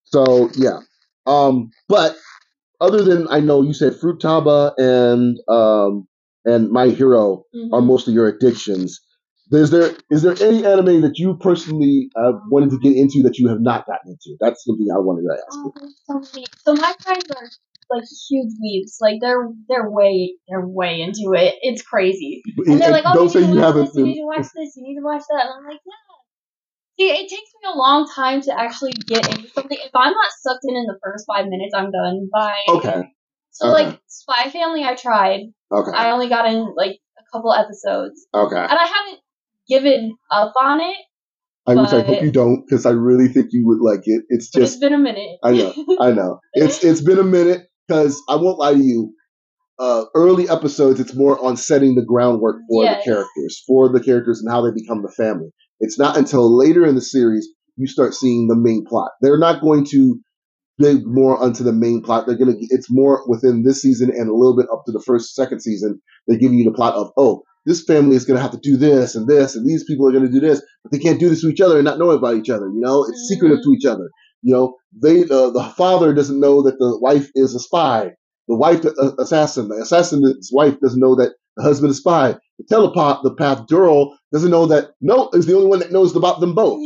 A: So yeah. Um, but other than I know you said Fruitaba and um, and My Hero
B: Mhm.
A: are most of your addictions. Is there is there any anime that you personally uh, wanted to get into that you have not gotten into? That's something I wanted to ask you.
B: Oh, so many. So my friends are like huge weebs. Like they're they're way they're way into it. It's crazy. And they're like, oh,
A: Don't
B: you
A: say
B: need to
A: you
B: watch
A: haven't
B: this. You
A: been.
B: need to watch this. You need to watch that. And I'm like, yeah. See, it takes me a long time to actually get into something. If I'm not sucked in in the first five minutes, I'm done. Bye.
A: Okay.
B: So
A: Okay.
B: like Spy Family, I tried.
A: Okay.
B: I only got in like a couple episodes,
A: Okay.
B: and I haven't given up on it.
A: I which I
B: but-
A: hope you don't, because I really think you would like it. It's
B: But
A: just
B: it's been a minute.
A: I know, I know. It's it's been a minute because I won't lie to you. Uh, early episodes, it's more on setting the groundwork for
B: Yes.
A: the characters, for the characters and how they become the family. It's not until later in the series you start seeing the main plot. They're not going to dig more onto the main plot. They're gonna. It's more within this season and a little bit up to the first, second season. They're giving you the plot of, oh, this family is gonna have to do this and this, and these people are gonna do this, but they can't do this to each other and not know about each other. You know, it's
B: Mhm.
A: secretive to each other. You know, they uh, the father doesn't know that the wife is a spy. The wife, uh, assassin, the assassin's wife doesn't know that the husband is a spy. The telepath, the path girl doesn't know that no is the only one that knows about them both.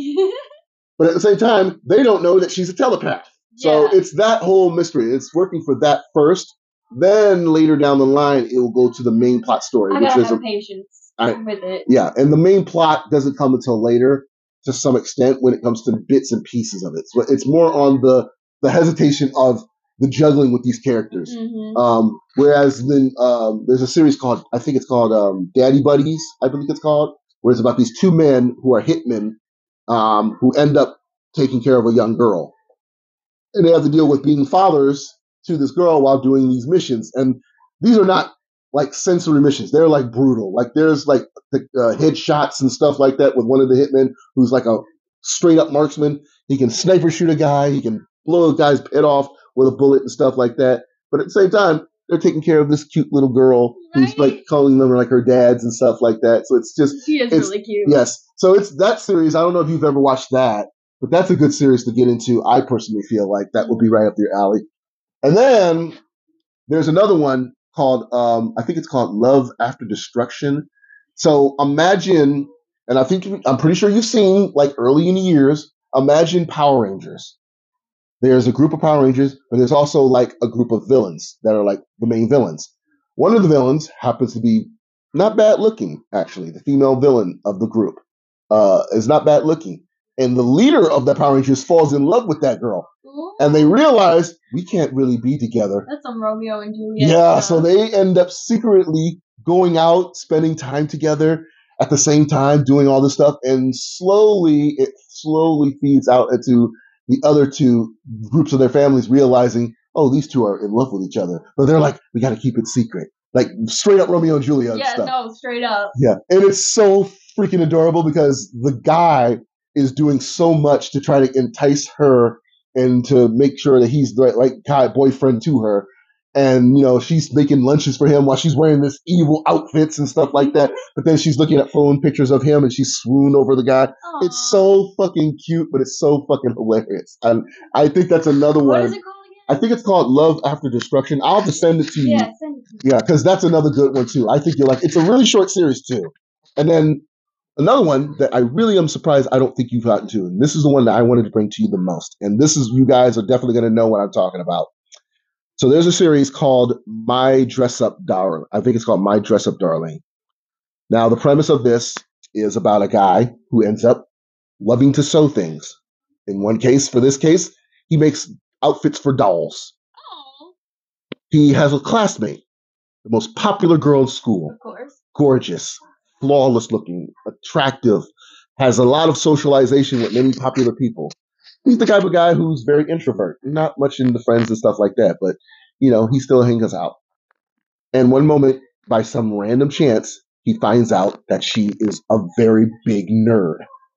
A: But at the same time, they don't know that she's a telepath. So
B: Yeah.
A: it's that whole mystery. It's working for that first. Then later down the line, it will go to the main plot story,
B: I
A: which
B: gotta
A: is
B: have
A: a,
B: patience
A: I-
B: with it.
A: yeah, and the main plot doesn't come until later, to some extent, when it comes to bits and pieces of it. So it's more on the the hesitation of the juggling with these characters.
B: hmm
A: Um, whereas then um, there's a series called, I think it's called um, Daddy Buddies, I believe it's called, where it's about these two men who are hitmen um, who end up taking care of a young girl. And they have to deal with being fathers to this girl while doing these missions. And these are not like sensory missions. They're like brutal. Like there's like the uh, headshots and stuff like that with one of the hitmen who's like a straight up marksman. He can sniper shoot a guy. He can blow a guy's head off with a bullet and stuff like that. But at the same time, they're taking care of this cute little girl who's
B: Right?
A: like calling them like her dads and stuff like that. So it's just,
B: She is
A: it's,
B: really cute.
A: yes. So it's that series. I don't know if you've ever watched that, but that's a good series to get into. I personally feel like that would be right up your alley. And then there's another one called, um, I think it's called Love After Destruction. So imagine, and I think, I'm pretty sure you've seen, like early in the years, imagine Power Rangers. There's a group of Power Rangers, but there's also like a group of villains that are like the main villains. One of the villains happens to be not bad looking, actually. The female villain of the group uh, is not bad looking. And the leader of the Power Rangers falls in love with that girl.
B: Ooh.
A: And they realize we can't really be together.
B: That's some Romeo and Juliet.
A: Yeah,
B: stuff.
A: so they end up secretly going out, spending time together at the same time, doing all this stuff. And slowly, it slowly feeds out into the other two groups of their families realizing, oh, these two are in love with each other. But they're like, we got to keep it secret. Like straight up Romeo and Juliet
B: Yeah,
A: stuff.
B: no, straight up.
A: Yeah, and it's so freaking adorable because the guy is doing so much to try to entice her and to make sure that he's the right guy, boyfriend to her. And, you know, she's making lunches for him while she's wearing this evil outfits and stuff like that. But then she's looking at phone pictures of him and she's swooned over the guy.
B: Aww.
A: It's so fucking cute, but it's so fucking hilarious. And I think that's another
B: What
A: one.
B: is it called again?
A: I think it's called Love After Destruction. I'll have to send it to you.
B: Yeah, send it to me.
A: Yeah, because that's another good one too. I think you're like, it's a really short series too. And then another one that I really am surprised I don't think you've gotten to, and this is the one that I wanted to bring to you the most. And this is, you guys are definitely going to know what I'm talking about. So there's a series called My Dress Up Darling. I think it's called My Dress Up Darling. Now, the premise of this is about a guy who ends up loving to sew things. In one case, for this case, he makes outfits for dolls.
B: Oh,
A: He has a classmate, the most popular girl in school.
B: of course.
A: Gorgeous, flawless looking, attractive, has a lot of socialization with many popular people. He's the type of guy who's very introvert, not much into friends and stuff like that, but, you know, he still hangs out. And one moment, by some random chance, he finds out that she is a very big nerd.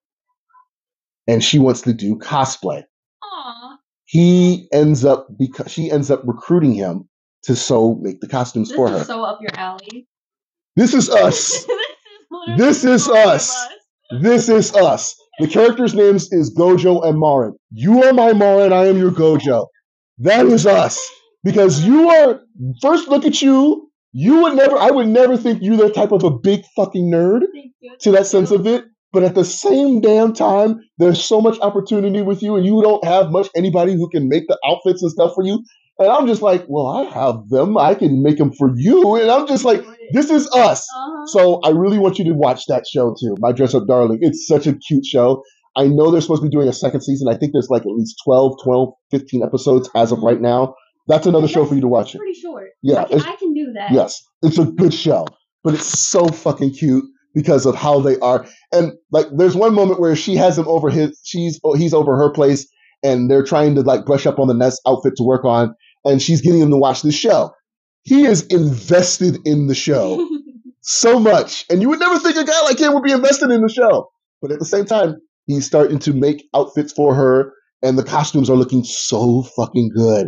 A: And she wants to do cosplay.
B: Aw.
A: He ends up, because she ends up recruiting him to sew, make the costumes
B: This
A: for
B: is
A: her.
B: so up your alley.
A: This is us.
B: this is literally
A: This is
B: both of
A: us. This is us. The characters' names is Gojo and Marin. You are my Marin, I am your Gojo. That is us. Because you are, first look at you, you would never, I would never think you're that type of a big fucking nerd
B: Thank you.
A: to that sense of it. But at the same damn time, there's so much opportunity with you and you don't have much anybody who can make the outfits and stuff for you. And I'm just like, well, I have them. I can make them for you. And I'm just like, this is us.
B: Uh-huh.
A: So I really want you to watch that show too, My Dress Up Darling. It's such a cute show. I know they're supposed to be doing a second season. I think there's like at least twelve, twelve, fifteen episodes as of right now. That's another show for you to watch.
B: It's pretty short.
A: Yeah,
B: I can,
A: it's-
B: I can do that.
A: Yes, it's a good show, but it's so fucking cute because of how they are. And like, there's one moment where she has him over his, she's he's over her place, and they're trying to like brush up on the next outfit to work on, and she's getting him to watch this show. He is invested in the show so much, and you would never think a guy like him would be invested in the show. But at the same time, he's starting to make outfits for her, and the costumes are looking so fucking good.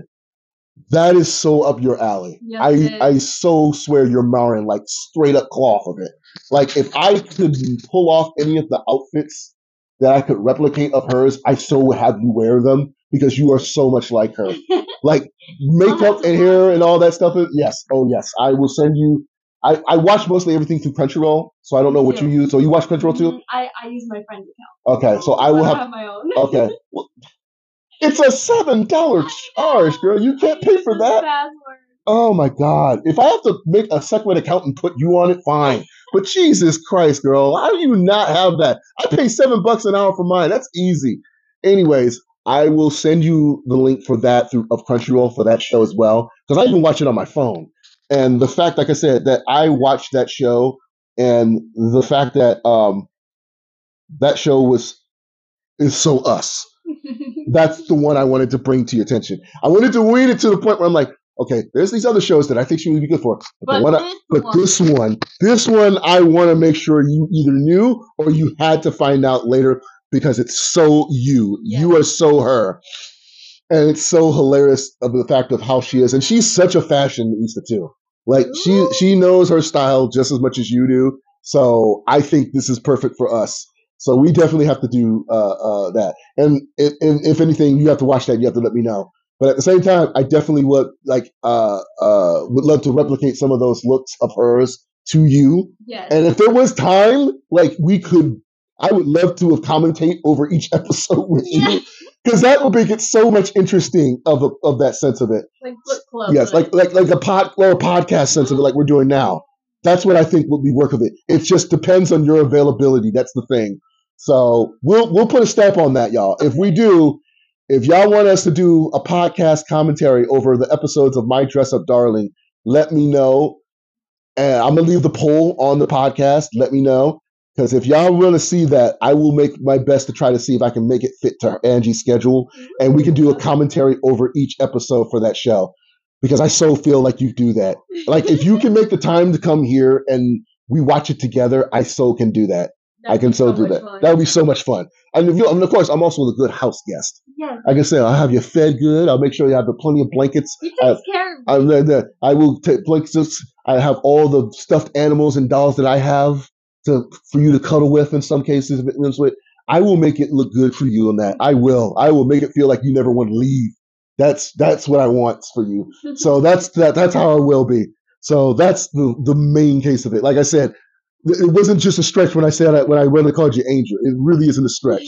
A: That is so up your alley.
B: Yes, it is.
A: I, I so swear you're Marin, like straight up cloth of it. Like if I could pull off any of the outfits that I could replicate of hers, I so would have you wear them because you are so much like her. Like makeup and hair and all that stuff. Yes. Oh yes. I will send you. I, I watch mostly everything through Crunchyroll, so I don't know what you use. So you watch Crunchyroll too?
B: Mhm. I, I use my friend's account.
A: Okay. So I will
B: don't
A: have.
B: have my own.
A: Okay. Well, it's a seven dollar charge, girl. You can't pay for that.
B: Password.
A: Oh my God. If I have to make a separate account and put you on it, fine. But Jesus Christ, girl, how do you not have that? I pay seven bucks an hour for mine. That's easy. Anyways, I will send you the link for that through of Crunchyroll for that show as well. Because I even watch it on my phone. And the fact, like I said, that I watched that show and the fact that um that show was is so us. that's the one I wanted to bring to your attention. I wanted to read it to the point where I'm like, okay, there's these other shows that I think she would be good for, but,
B: But
A: the one I,
B: this
A: but
B: one-
A: this one, this one, I want to make sure you either knew or you had to find out later because it's so you.
B: Yeah.
A: You are so her. And it's so hilarious of the fact of how she is. And she's such a fashionista too. Like she
B: Ooh.
A: she knows her style just as much as you do. So I think this is perfect for us. So we definitely have to do uh, uh, that. And if, if anything, you have to watch that. You have to let me know. But at the same time, I definitely would like uh, uh, would love to replicate some of those looks of hers to you.
B: Yes.
A: And if there was time, like we could, I would love to commentate over each episode with
B: Yeah.
A: you. Because that would make it so much interesting of a, of that sense of it.
B: Like book club.
A: Yes, like like like a pod or a podcast sense of it, like we're doing now. That's what I think will be work of it. It just depends on your availability. That's the thing. So we'll we'll put a stamp on that, y'all. If we do, if y'all want us to do a podcast commentary over the episodes of My Dress Up Darling, let me know. And I'm gonna leave the poll on the podcast. Let me know. Because if y'all want to see that, I will make my best to try to see if I can make it fit to Angie's schedule. And we can do a commentary over each episode for that show. Because I so feel like you do that. Like if you can make the time to come here and we watch it together, I so can do that. I can so, do that.
B: Fun.
A: That would be so much fun. And, if you, and of course, I'm also a good house guest.
B: Yes.
A: I can say I'll have you fed good. I'll make sure you have plenty of blankets.
B: He takes
A: I,
B: care of
A: I, I, I will take blankets. I have all the stuffed animals and dolls that I have to for you to cuddle with. In some cases, if it lives with, I will make it look good for you on that. I will. I will make it feel like you never want to leave. That's that's what I want for you. So that's that. That's how I will be. So that's the the main case of it. Like I said, it wasn't just a stretch when I said that when I really called you Angel. It really isn't a stretch.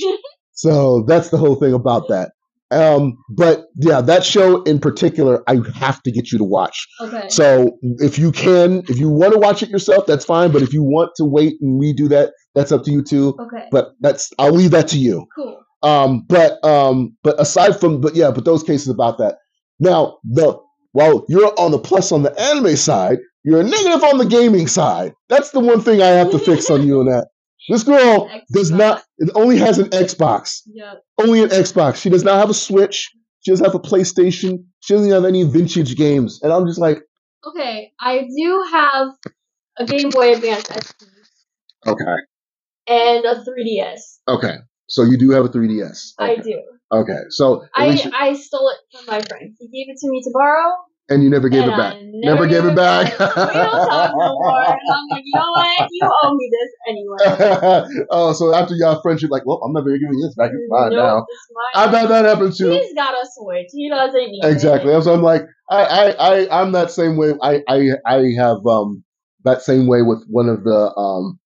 A: So that's the whole thing about that. Um, but yeah, that show in particular, I have to get you to watch.
B: Okay.
A: So if you can, if you want to watch it yourself, that's fine. But if you want to wait and redo that, that's up to you too.
B: Okay.
A: But that's I'll leave that to you.
B: Cool.
A: Um, but um, but aside from but yeah, but those cases about that. Now the while you're on the plus on the anime side, you're a negative on the gaming side. That's the one thing I have to fix on you on that. This girl
B: Xbox.
A: does not. It only has an Xbox.
B: Yeah.
A: Only an Xbox. She does not have a Switch. She doesn't have a PlayStation. She doesn't have any vintage games. And I'm just like,
B: Okay, I do have a Game Boy Advance S P
A: okay,
B: and a three D S.
A: okay. So you do have a three D S. Okay.
B: I do.
A: Okay. So at
B: I,
A: least you-
B: I stole it from my friend. He gave it to me to borrow.
A: and you never gave
B: and
A: it back.
B: I
A: Never gave it back.
B: we don't talk no more. And I'm like, you know what? You owe me this anyway.
A: Oh, so after y'all friendship, like, well, I'm never giving you this back. It's mine
B: Nope,
A: now.
B: it's mine.
A: I've had that happen too.
B: He's got a Switch. He doesn't need
A: Exactly.
B: it.
A: So I'm like, I, I, I, I'm that same way. I, I, I have um that same way with one of the um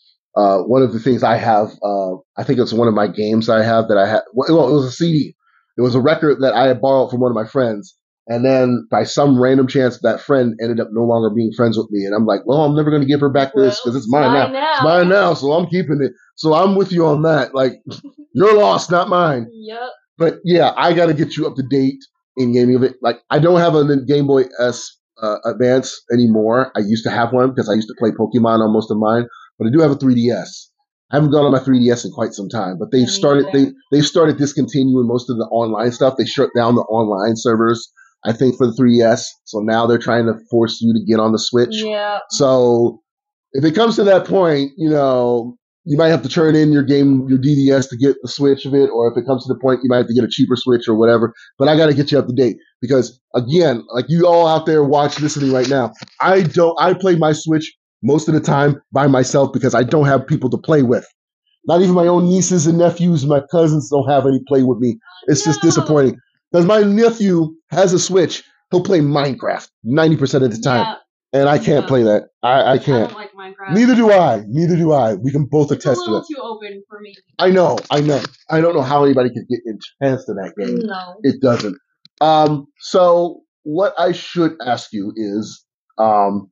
A: uh one of the things I have. Uh, I think it's one of my games I have that I had. Well, it was a C D. It was a record that I had borrowed from one of my friends. And then by some random chance, that friend ended up no longer being friends with me. And I'm like, well, I'm never going to give her back this because
B: Well,
A: it's mine now.
B: now.
A: It's mine now. So I'm keeping it. So I'm with you on that. Like, your loss, not mine.
B: Yep.
A: But yeah, I got to get you up to date in gaming of it. Like, I don't have a Game Boy S uh, Advance anymore. I used to have one because I used to play Pokemon on most of mine. But I do have a three D S. I haven't gone on my three D S in quite some time, but they've
B: Me
A: started
B: neither.
A: they they've started discontinuing most of the online stuff. They shut down the online servers, I think, for the three D S. So now they're trying to force you to get on the Switch.
B: Yeah.
A: So if it comes to that point, you know, you might have to turn in your game, your D D S to get the Switch of it, or if it comes to the point, you might have to get a cheaper Switch or whatever. But I got to get you up to date because, again, like you all out there watch listening right now, I don't. I play my Switch most of the time by myself because I don't have people to play with. Not even my own nieces and nephews, my cousins don't have any play with me. It's just
B: No.
A: disappointing because my nephew has a Switch. He'll play Minecraft ninety percent of the time.
B: Yeah.
A: And I can't
B: Yeah.
A: play that. I, I
B: I
A: can't.
B: don't like Minecraft.
A: Neither do I. Neither do I. We can both
B: It's a
A: attest to
B: little
A: that.
B: too open for me.
A: I know. I know. I don't know how anybody could get enhanced in that game.
B: No.
A: It doesn't. Um, so what I should ask you is, um,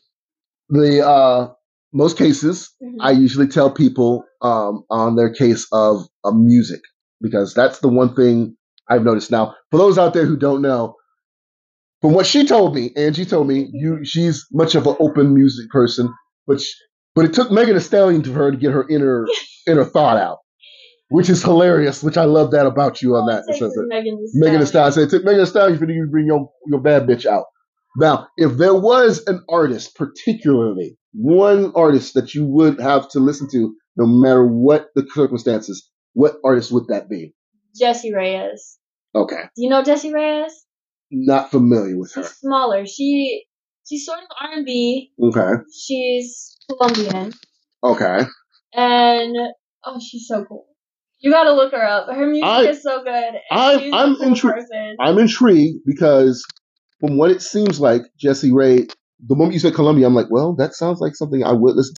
A: the uh, most cases
B: Mhm.
A: I usually tell people um, on their case of uh, music because that's the one thing I've noticed. Now, for those out there who don't know, from what she told me, Angie told me, you she's much of an open music person, but she, but it took Megan Thee Stallion to her to get her inner inner thought out. which is hilarious. Which I love that about you on
B: All
A: that.
B: it takes
A: So
B: is
A: that-
B: Megan Thee
A: Megan Thee
B: Stallion.
A: Stallion said, "Megan Thee Stallion, for you to bring your your bad bitch out." Now, if there was an artist, particularly one artist that you would have to listen to, no matter what the circumstances, what artist would that be?
B: Jessie Reyes.
A: Okay,
B: Do you know Jessie Reyes?
A: not familiar with her.
B: She's smaller. She she's sort of R and B.
A: Okay,
B: She's Colombian,
A: okay.
B: and oh, she's so cool. You gotta look her up. Her music
A: I-
B: is so good. And
A: I-
B: she's
A: I'm
B: a cool
A: intri-
B: person.
A: I'm intrigued because from what it seems like, Jessie Ray, the moment you said Colombia, I'm like, well, that sounds like something I would listen to.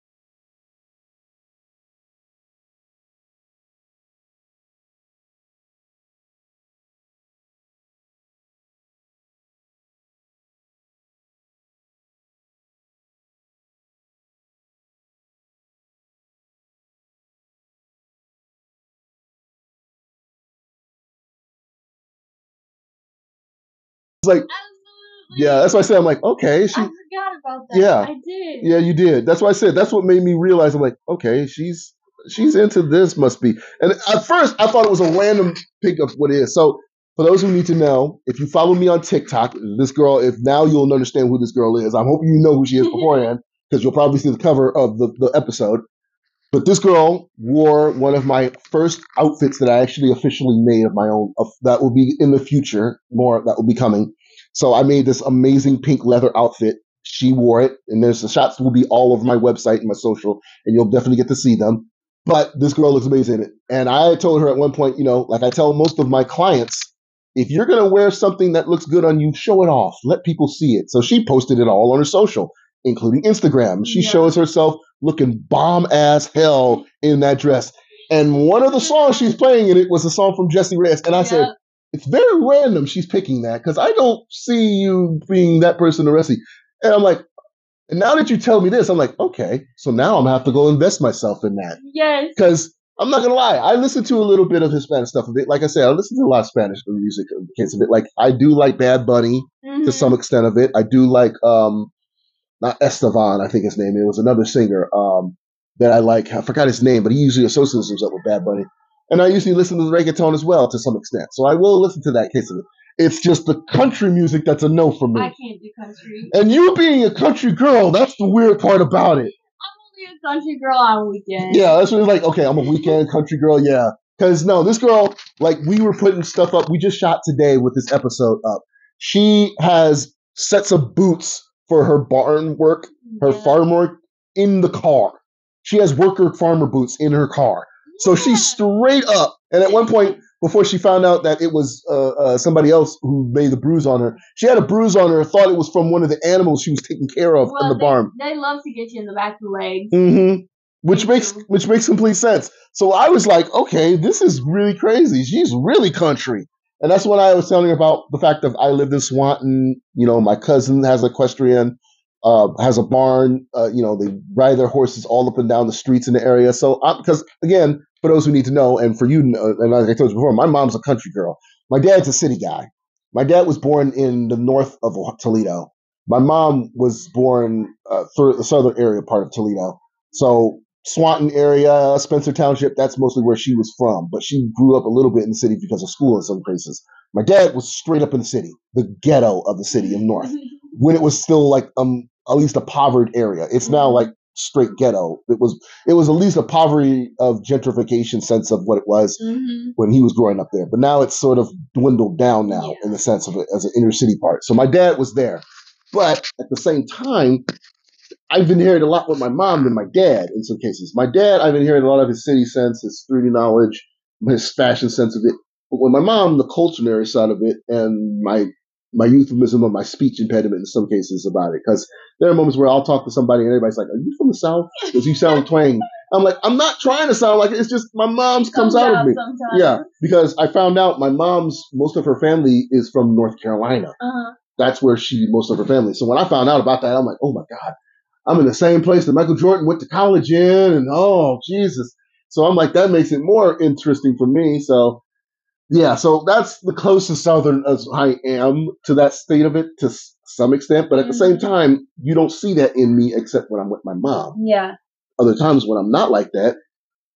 A: It's like,
B: Absolutely.
A: yeah, that's why I said, I'm like, okay, she,
B: I forgot about that.
A: Yeah.
B: I did.
A: yeah, you did. That's why I said, that's what made me realize, I'm like, okay, she's, she's into this, must be. And at first, I thought it was a random pick of what it is. So for those who need to know, if you follow me on TikTok, this girl, if now you'll understand who this girl is. I'm hoping you know who she is beforehand, because you'll probably see the cover of the, the episode. But this girl wore one of my first outfits that I actually officially made of my own. Of, that will be in the future, more that will be coming. So I made this amazing pink leather outfit. She wore it, and there's the shots will be all over my website and my social, and you'll definitely get to see them. But this girl looks amazing in it. And I told her at one point, you know, like I tell most of my clients, if you're going to wear something that looks good on you, show it off. Let people see it. So she posted it all on her social, including Instagram. She
B: Yeah.
A: shows herself looking bomb ass hell in that dress. And one of the songs she's playing in it was a song from Jessie Reyes. And I
B: Yeah.
A: said, it's very random she's picking that because I don't see you being that person the rest of you. And I'm like, and now that you tell me this, I'm like, okay, so now I'm gonna have to go invest myself in that.
B: Yes.
A: Because I'm not gonna lie, I listen to a little bit of Hispanic stuff a bit. Like I said, I listen to a lot of Spanish music in the case of it. Like I do like Bad Bunny
B: Mhm.
A: to some extent of it. I do like um not Estevan, I think his name. It was another singer um that I like. I forgot his name, but he usually associates himself with Bad Bunny. And I usually listen to the reggaeton as well to some extent. So I will listen to that case of it. It's just the country music that's a no for me.
B: I can't do country.
A: And you being a country girl, that's the weird part about it.
B: I'm only a country girl on weekends.
A: Yeah, that's really like, okay, I'm a weekend country girl, yeah. Because, no, this girl, like, we were putting stuff up. We just shot today with this episode up. She has sets of boots for her barn work, her
B: Yeah.
A: farm work, in the car. She has worker farmer boots in her car. So
B: Yeah.
A: she's straight up. And at one point, before she found out that it was uh, uh, somebody else who made the bruise on her, she had a bruise on her, thought it was from one of the animals she was taking care of in
B: Well,
A: the
B: they,
A: barn.
B: they love to get you in the back of the legs.
A: hmm Which
B: Me
A: makes
B: too.
A: which makes complete sense. So I was like, okay, this is really crazy. She's really country. And that's when I was telling her about the fact that I lived in Swanton. You know, my cousin has equestrian, uh, has a barn. Uh, you know, they ride their horses all up and down the streets in the area. So, because again, for those who need to know, and for you, uh, and like I told you before, my mom's a country girl. My dad's a city guy. My dad was born in the north of Toledo. My mom was born uh, through the southern area part of Toledo. So Swanton area, Spencer Township, that's mostly where she was from. But she grew up a little bit in the city because of school in some places. My dad was straight up in the city, the ghetto of the city in North, when it was still like um at least a poverty area. It's now like straight ghetto. It was it was at least a poverty of gentrification sense of what it was
B: Mm-hmm.
A: when he was growing up there. But now it's sort of dwindled down now
B: Yeah.
A: in the sense of it as an inner city part. So my dad was there. But at the same time, I've inherited a lot with my mom than my dad in some cases. My dad, I've inherited a lot of his city sense, his three D knowledge, his fashion sense of it. But with my mom, the culinary side of it, and my my euphemism or my speech impediment in some cases about it. Because there are moments where I'll talk to somebody and everybody's like, "Are you from the South? Because you sound twang." I'm like, I'm not trying to sound like it. It's just my mom's comes out of me.
B: Sometimes.
A: Yeah, because I found out my mom's, most of her family is from North Carolina.
B: Uh-huh.
A: That's where she, most of her family. So when I found out about that, I'm like, oh my God, I'm in the same place that Michael Jordan went to college in. And oh, Jesus. So I'm like, that makes it more interesting for me. So yeah, so that's the closest Southern as I am to that state of it to s- some extent. But at the same
B: Mhm.
A: time, you don't see that in me except when I'm with my mom.
B: Yeah.
A: Other times when I'm not like that,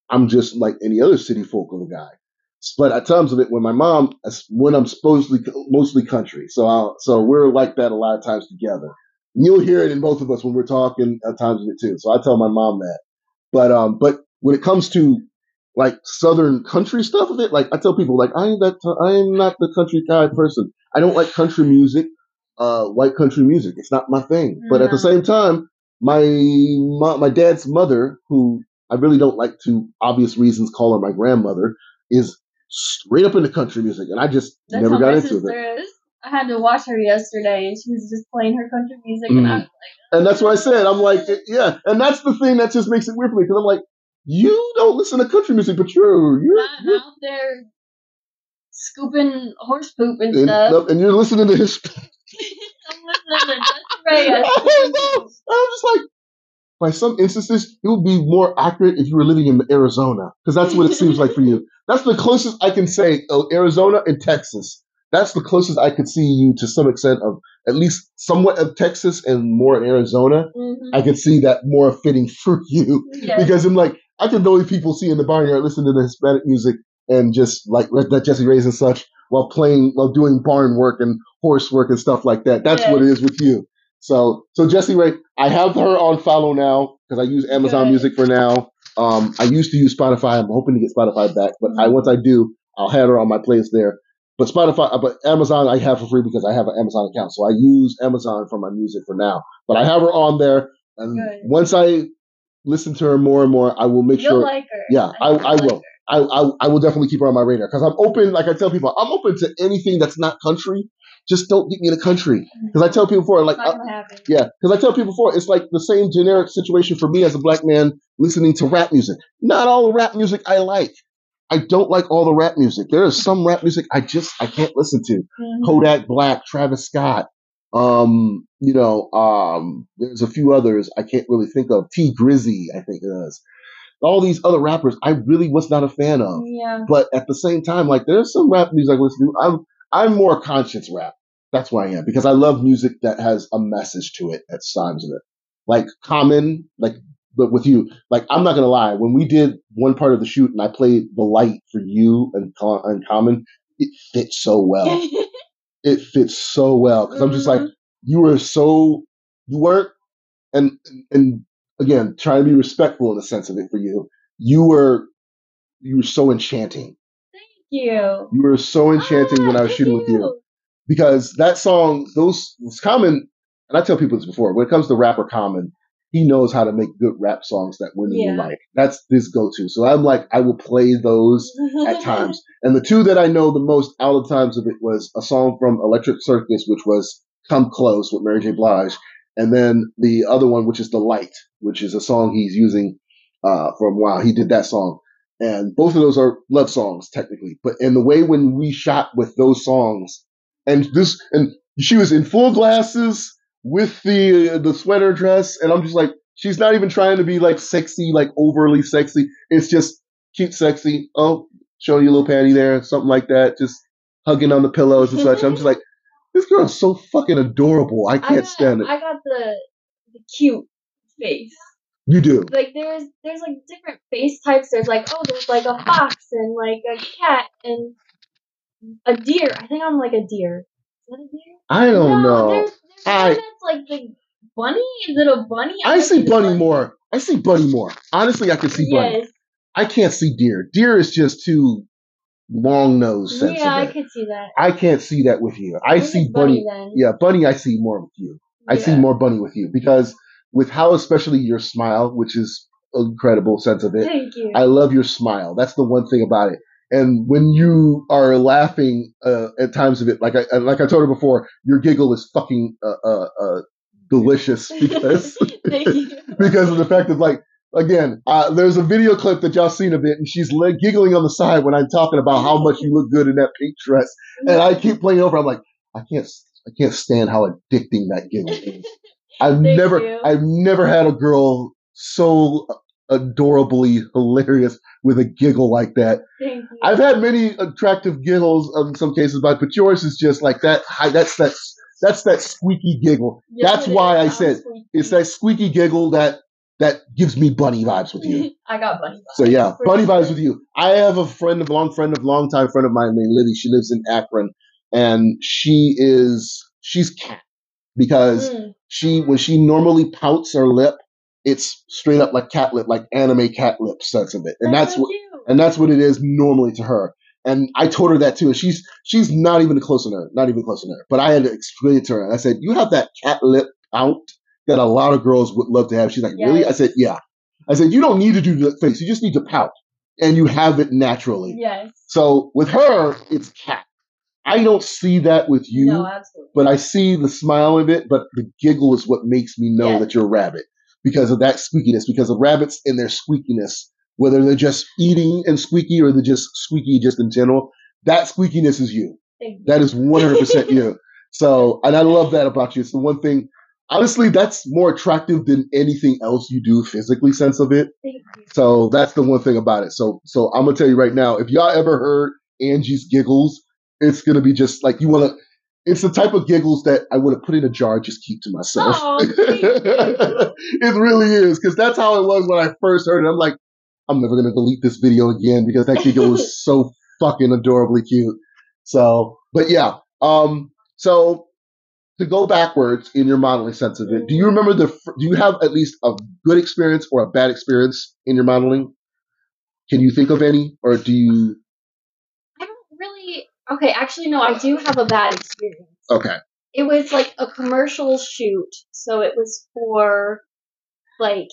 A: I'm just like any other city folk of a guy. But at times of it, when my mom, when I'm supposedly mostly country, so I'll, so we're like that a lot of times together. And you'll hear it in both of us when we're talking at times of it too. So I tell my mom that. But um, but when it comes to like southern country stuff of it, like I tell people, like I ain't that, I am not the country guy person. I don't like country music, uh, white country music. It's not my thing. But at the
B: No.
A: same time, my mo- my dad's mother, who I really don't like to obvious reasons call her my grandmother, is straight up into country music, and I just
B: That's
A: never
B: how
A: got
B: my
A: into
B: sister
A: it.
B: is. I had to watch her yesterday, and she was just playing her country music, and I
A: Mm.
B: was like,
A: And that's what I said. I'm like, yeah, and that's the thing that just makes it weird for me because I'm like, you don't listen to country music, but you're you're,
B: not
A: you're
B: out there scooping horse poop and
A: and,
B: stuff.
A: no, and you're listening to his.
B: I'm listening to Desiree.
A: I don't know. I'm just like, by some instances, it would be more accurate if you were living in Arizona, because that's what it seems like for you. That's the closest I can say. Uh, Arizona and Texas. That's the closest I could see you to some extent of at least somewhat of Texas and more in Arizona.
B: Mm-hmm.
A: I could see that more fitting for you
B: Yes.
A: because I'm like, I can only people see in the barnyard listening to the Hispanic music and just like that Jesse Reyes and such while playing, while doing barn work and horse work and stuff like that. That's
B: Yes.
A: what it is with you. So, so Jessie Rae, I have her on follow now because I use Amazon
B: Good.
A: Music for now. Um, I used to use Spotify. I'm hoping to get Spotify back, but
B: Mm-hmm.
A: I once I do, I'll have her on my playlist there. But Spotify, but Amazon, I have for free because I have an Amazon account, so I use Amazon for my music for now. But I have her on there, and
B: Good.
A: once I listen to her more and more, I will make
B: You'll
A: sure.
B: like her.
A: Yeah, I, I, I
B: like
A: will.
B: Her.
A: I, I, I will definitely keep her on my radar because I'm open. Like I tell people, I'm open to anything that's not country. Just don't get me the country. Because I tell people before, like,
B: It's not gonna happen.
A: yeah, because I tell people before, it's like the same generic situation for me as a black man listening to rap music. Not all the rap music I like. I don't like all the rap music. There is some rap music I just I can't listen to.
B: Mm-hmm.
A: Kodak Black, Travis Scott, um, you know, um, there's a few others I can't really think of. T Grizzy, I think it is. All these other rappers I really was not a fan of.
B: Yeah.
A: But at the same time, like there's some rap music I listen to. I'm I'm more conscious rap. That's why I am because I love music that has a message to it at times in it. Like Common, like but with you, like I'm not gonna lie. When we did one part of the shoot and I played The Light for you and, and Common, it fits so well. It fits so well because I'm just like you were so you weren't and and again trying to be respectful in the sense of it for you. You were you were so enchanting.
B: Thank you.
A: You were so enchanting
B: ah,
A: when I was shooting
B: you.
A: with you because that song, those was Common, and I tell people this before. When it comes to rapper Common, he knows how to make good rap songs that women
B: Yeah.
A: will like. That's his go-to. So I'm like, I will play those at times. And the two that I know the most out of times of it was a song from Electric Circus, which was "Come Close" with Mary J. Blige, and then the other one, which is "The Light," which is a song he's using uh, from Wow. He did that song. And both of those are love songs, technically. But in the way when we shot with those songs, and this, and she was in full glasses with the uh, the sweater dress, and I'm just like, she's not even trying to be like sexy, like overly sexy. It's just cute, sexy. Oh, showing you a little panty there, something like that. Just hugging on the pillows and such. I'm just like, this girl is so fucking adorable. I can't
B: I got,
A: stand it.
B: I got the the cute face.
A: You do.
B: Like there's there's like different face types. There's like oh there's like a fox and like a cat and a deer. I think I'm like a deer. Is that a deer?
A: I don't
B: no,
A: know.
B: There's, there's
A: I
B: one that's like the bunny. Is it a bunny?
A: I
B: might
A: see
B: be the
A: bunny more. I see bunny more. Honestly, I can see bunny.
B: Yes.
A: I can't see deer. Deer is just too long nose sense
B: Yeah, I
A: of it.
B: could see that.
A: I can't see that with you. I,
B: I think
A: see
B: it's
A: bunny.
B: bunny then.
A: Yeah, bunny. I see more with you. I see
B: Yeah.
A: more bunny with you because with how especially your smile, which is an incredible sense of it.
B: Thank you.
A: I love your smile. That's the one thing about it. And when you are laughing uh, at times of it, like I like I told her before, your giggle is fucking uh, uh, uh, delicious because
B: Thank you.
A: because of the fact that like again, uh, there's a video clip that y'all seen of it, and she's le- giggling on the side when I'm talking about how much you look good in that pink dress, and I keep playing over. I'm like, I can't, I can't stand how addicting that giggle is. I've
B: Thank
A: never,
B: you.
A: I've never had a girl so adorably hilarious with a giggle like that.
B: Thank you.
A: I've had many attractive giggles in some cases, but but yours is just like that. High, that's that. That's that squeaky giggle.
B: Yes,
A: That's
B: it
A: why
B: is.
A: I
B: I'm
A: said
B: squeaky.
A: it's that squeaky giggle that that gives me bunny vibes with you.
B: I got bunny vibes.
A: So yeah,
B: for
A: bunny
B: sure.
A: vibes with you. I have a friend, a long friend, of long time friend of mine named Lily. She lives in Akron, and she is she's cat because
B: Mm.
A: she when she normally pouts her lip, it's straight up like cat lip, like anime cat lip sense of it, and
B: That's
A: that's
B: so
A: what
B: cute.
A: and that's what it is normally to her. And I told her that too. And she's she's not even close to her, not even close to her. But I had to explain it to her. I said, "You have that cat lip pout that a lot of girls would love to have." She's like, "Really?" I
B: Yes.
A: said, "Yeah." I said, "You don't need to do the face. You just need to pout, and you have it naturally."
B: Yes.
A: So with her, it's cat. I don't see that with you,
B: No, absolutely.
A: but I see the smile of it. But the giggle is what makes me know
B: Yes.
A: that you're a rabbit because of that squeakiness. Because of rabbits and their squeakiness, whether they're just eating and squeaky or they're just squeaky just in general, that squeakiness is you.
B: Thank you.
A: That is one hundred percent you. So, and I love that about you. It's the one thing, honestly, that's more attractive than anything else you do physically sense of it.
B: Thank you.
A: So that's the one thing about it. So, so I'm gonna tell you right now, if y'all ever heard Angie's giggles, it's gonna be just like you wanna. It's the type of giggles that I would have put in a jar and just keep to myself.
B: Oh, thank you.
A: It really is because that's how it was when I first heard it. I'm like, I'm never gonna delete this video again because that giggle was so fucking adorably cute. So, but yeah. Um. So to go backwards in your modeling sense of it, do you remember the? fir- Do you have at least a good experience or a bad experience in your modeling? Can you think of any, or do you?
B: I don't really. Okay, actually, no. I do have a bad experience.
A: Okay.
B: It was like a commercial shoot, so it was for like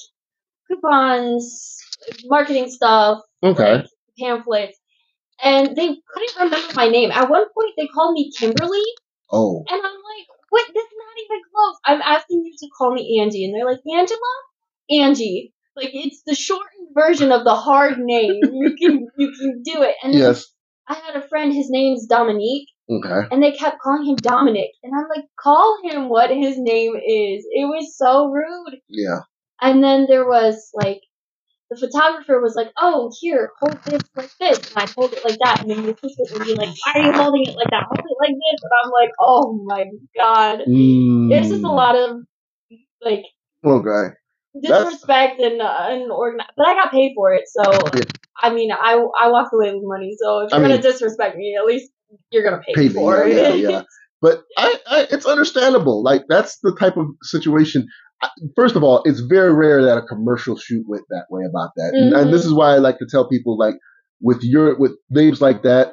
B: coupons, marketing stuff,
A: Okay.
B: like pamphlets, and they couldn't remember my name. At one point, they called me Kimberly,
A: Oh.
B: and I'm like, "What? That's not even close." I'm asking you to call me Angie, and they're like, "Angela, Angie." Like it's the shortened version of the hard name. You can you can do it. And then
A: Yes.
B: I had a friend. His name's Dominique.
A: Okay.
B: And they kept calling him Dominic. And I'm like, call him what his name is. It was so rude.
A: Yeah.
B: And then there was like, the photographer was like, oh, here, hold this like this. And I hold it like that. And then the assistant would be like, why are you holding it like that? Hold it like this. And I'm like, oh my God.
A: Mm.
B: There's just a lot of like
A: Okay.
B: disrespect and, uh, and organi- But I got paid for it. So,
A: Yeah.
B: I mean, I, I walked away with money. So if
A: I
B: you're
A: mean-
B: going to disrespect me, at least you're going to pay,
A: Pay
B: me
A: me,
B: for
A: yeah,
B: it.
A: yeah, yeah. But I, I, it's understandable. Like that's the type of situation. I- First of all, it's very rare that a commercial shoot went that way about that, and, and this is why I like to tell people, like with your with names like that.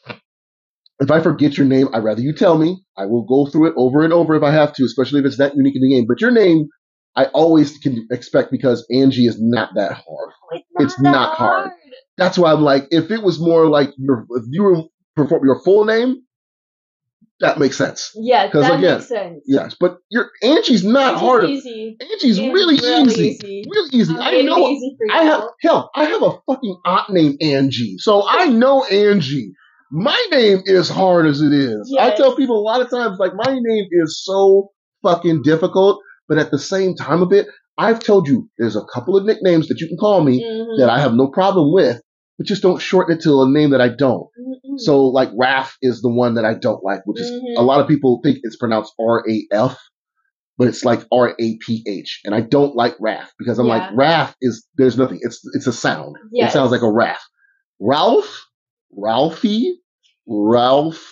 A: If I forget your name, I'd rather you tell me. I will go through it over and over if I have to, especially if it's that unique in the game. But your name, I always can expect because Angie is not that hard.
B: It's not,
A: It's
B: that
A: not hard. That's why I'm like, if it was more like your, if you were perform your full name, that makes sense.
B: Yes,
A: 'Cause
B: that
A: again,
B: makes sense.
A: Yes, but your Angie's not
B: It's
A: hard.
B: easy.
A: Angie's
B: It's
A: really,
B: really
A: easy.
B: easy.
A: Really easy.
B: I
A: I
B: made it
A: know.
B: easy for
A: I
B: you.
A: have hell. I have a fucking aunt named Angie, so I know Angie. My name is hard as it is. I
B: Yes.
A: tell people a lot of times, like my name is so fucking difficult, but at the same time of it, I've told you there's a couple of nicknames that you can call me
B: Mhm.
A: that I have no problem with, but just don't shorten it to a name that I don't.
B: Mhm.
A: So like Raph is the one that I don't like, which is
B: Mhm.
A: a lot of people think it's pronounced R A F, but it's like R A P H, and I don't like Raph because I'm like
B: Yeah.
A: Raph is there's nothing. It's it's a sound.
B: Yes.
A: It sounds like a Raph. Ralph, Ralphie, Ralph.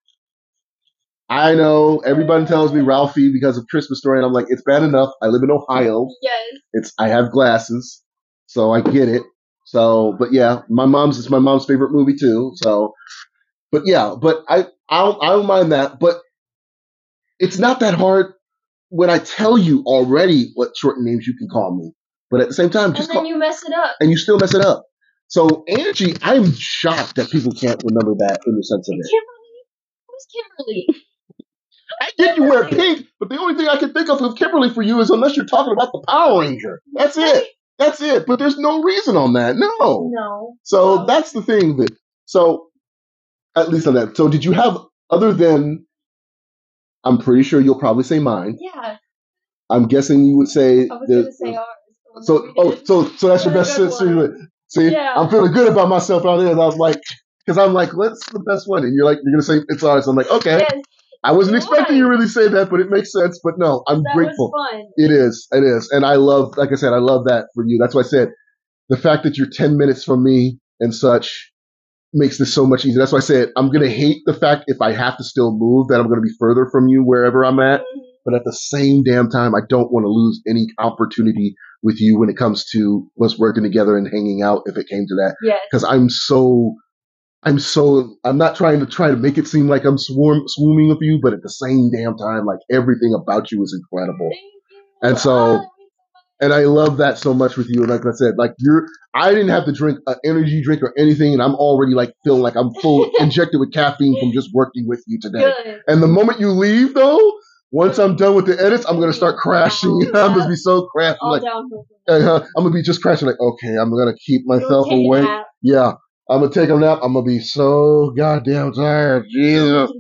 A: I know everybody tells me Ralphie because of Christmas Story, and I'm like, it's bad enough. I live in Ohio.
B: Yes.
A: It's I have glasses, so I get it. So, but yeah, my mom's it's my mom's favorite movie too. So, but yeah, but I I don't, I don't mind that. But it's not that hard when I tell you already what short names you can call me. But at the same time,
B: And
A: just
B: then
A: call,
B: you mess it up.
A: and you still mess it up. So Angie, I'm shocked that people can't remember that in the sense of it.
B: Kimberly? Who's Kimberly?
A: I get you wear pink, but the only thing I can think of with Kimberly for you is unless you're talking about the Power Ranger. That's it. That's it. But there's no reason on that. No.
B: No.
A: So
B: No.
A: that's the thing that, so at least on that. So did you have, other than, I'm pretty sure you'll probably say mine.
B: Yeah.
A: I'm guessing you would say,
B: I was
A: the-
B: going to say ours. the one
A: so,
B: that we
A: oh,
B: did.
A: so, so that's your
B: What a
A: best
B: good
A: sister.
B: one.
A: See,
B: Yeah.
A: I'm feeling good about myself out there. And I was like, cause I'm like, what's the best one? And you're like, you're going to say it's ours. I'm like, okay.
B: Yes.
A: I wasn't
B: Why?
A: expecting you to really say that, but it makes sense. But no, I'm
B: That
A: grateful.
B: was fun.
A: It is. It is. And I love, like I said, I love that for you. That's why I said the fact that you're ten minutes from me and such makes this so much easier. That's why I said I'm going to hate the fact if I have to still move that I'm going to be further from you wherever I'm at.
B: Mhm.
A: But at the same damn time, I don't want to lose any opportunity with you when it comes to us working together and hanging out if it came to that.
B: Yes.
A: Because I'm so, I'm so, I'm not trying to try to make it seem like I'm swarm, swooming with you, but at the same damn time, like everything about you is incredible.
B: Thank you.
A: And so,
B: Oh,
A: and I love that so much with you. And like I said, like you're, I didn't have to drink an energy drink or anything, and I'm already like feeling like I'm full injected with caffeine from just working with you today.
B: good.
A: And the moment you leave, though, once I'm done with the edits, I'm gonna start crashing. I'm gonna be so crashed. I'm
B: All
A: like,
B: downhill from there.
A: uh, I'm gonna be just crashing. Like, okay, I'm gonna keep
B: You'll
A: myself
B: take a
A: awake.
B: nap.
A: Yeah, I'm gonna take a nap. I'm gonna be so goddamn tired. Jesus.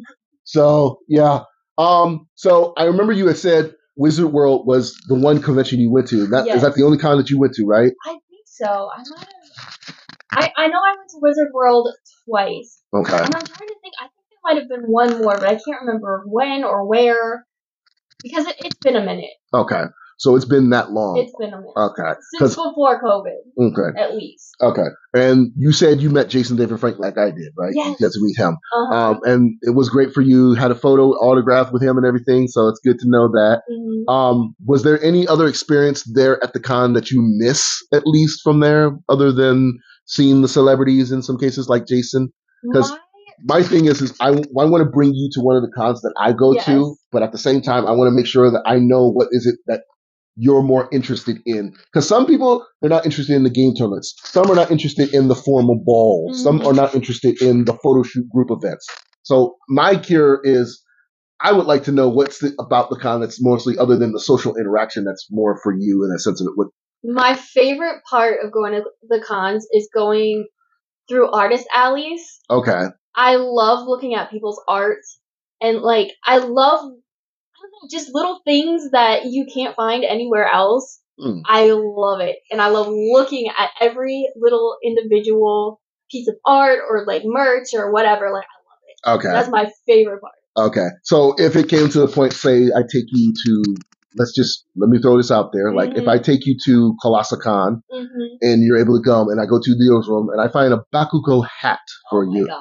A: So yeah. Um. So I remember you had said Wizard World was the one convention you went to. That
B: Yes.
A: is that the only con that you went to, right?
B: I think so. I might have. I, I know I went to Wizard World twice.
A: Okay.
B: And I'm trying to think. I think there might have been one more, but I can't remember when or where. Because it, it's been a minute.
A: Okay. So it's been that long.
B: It's been a minute.
A: Okay.
B: Since
A: 'Cause-
B: before COVID,
A: Okay.
B: at least.
A: Okay. And you said you met Jason David Frank like I did, right?
B: Yes.
A: You got to meet him.
B: Uh-huh.
A: Um, and it was great for you. Had a photo autograph with him and everything. So it's good to know that.
B: Mhm.
A: Um, was there any other experience there at the con that you miss at least from there, other than seeing the celebrities in some cases like Jason? 'cause-
B: My-
A: My thing is, is I, I want to bring you to one of the cons that I go
B: Yes.
A: to, but at the same time, I want to make sure that I know what is it that you're more interested in. Because some people, they're not interested in the game tournaments. Some are not interested in the formal balls. Some
B: Mhm.
A: are not interested in the photo shoot group events. So my cure is, I would like to know what's the, about the con that's mostly other than the social interaction that's more for you in a sense of it. With,
B: My favorite part of going to the cons is going through artist alleys.
A: okay.
B: I love looking at people's art, and like I love I don't know, just little things that you can't find anywhere else.
A: Mm.
B: I love it, and I love looking at every little individual piece of art or like merch or whatever. Like I love it.
A: Okay.
B: That's my favorite part.
A: Okay. So if it came to the point, say I take you to, let's just, let me throw this out there. Like if
B: Mhm.
A: I take you to Colossicon
B: Mm-hmm.
A: and you're able to come and I go to the dealer's room and I find a Bakugo hat for
B: Oh
A: you.
B: my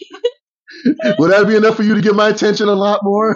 B: god.
A: Would that be enough for you to get my attention a lot more?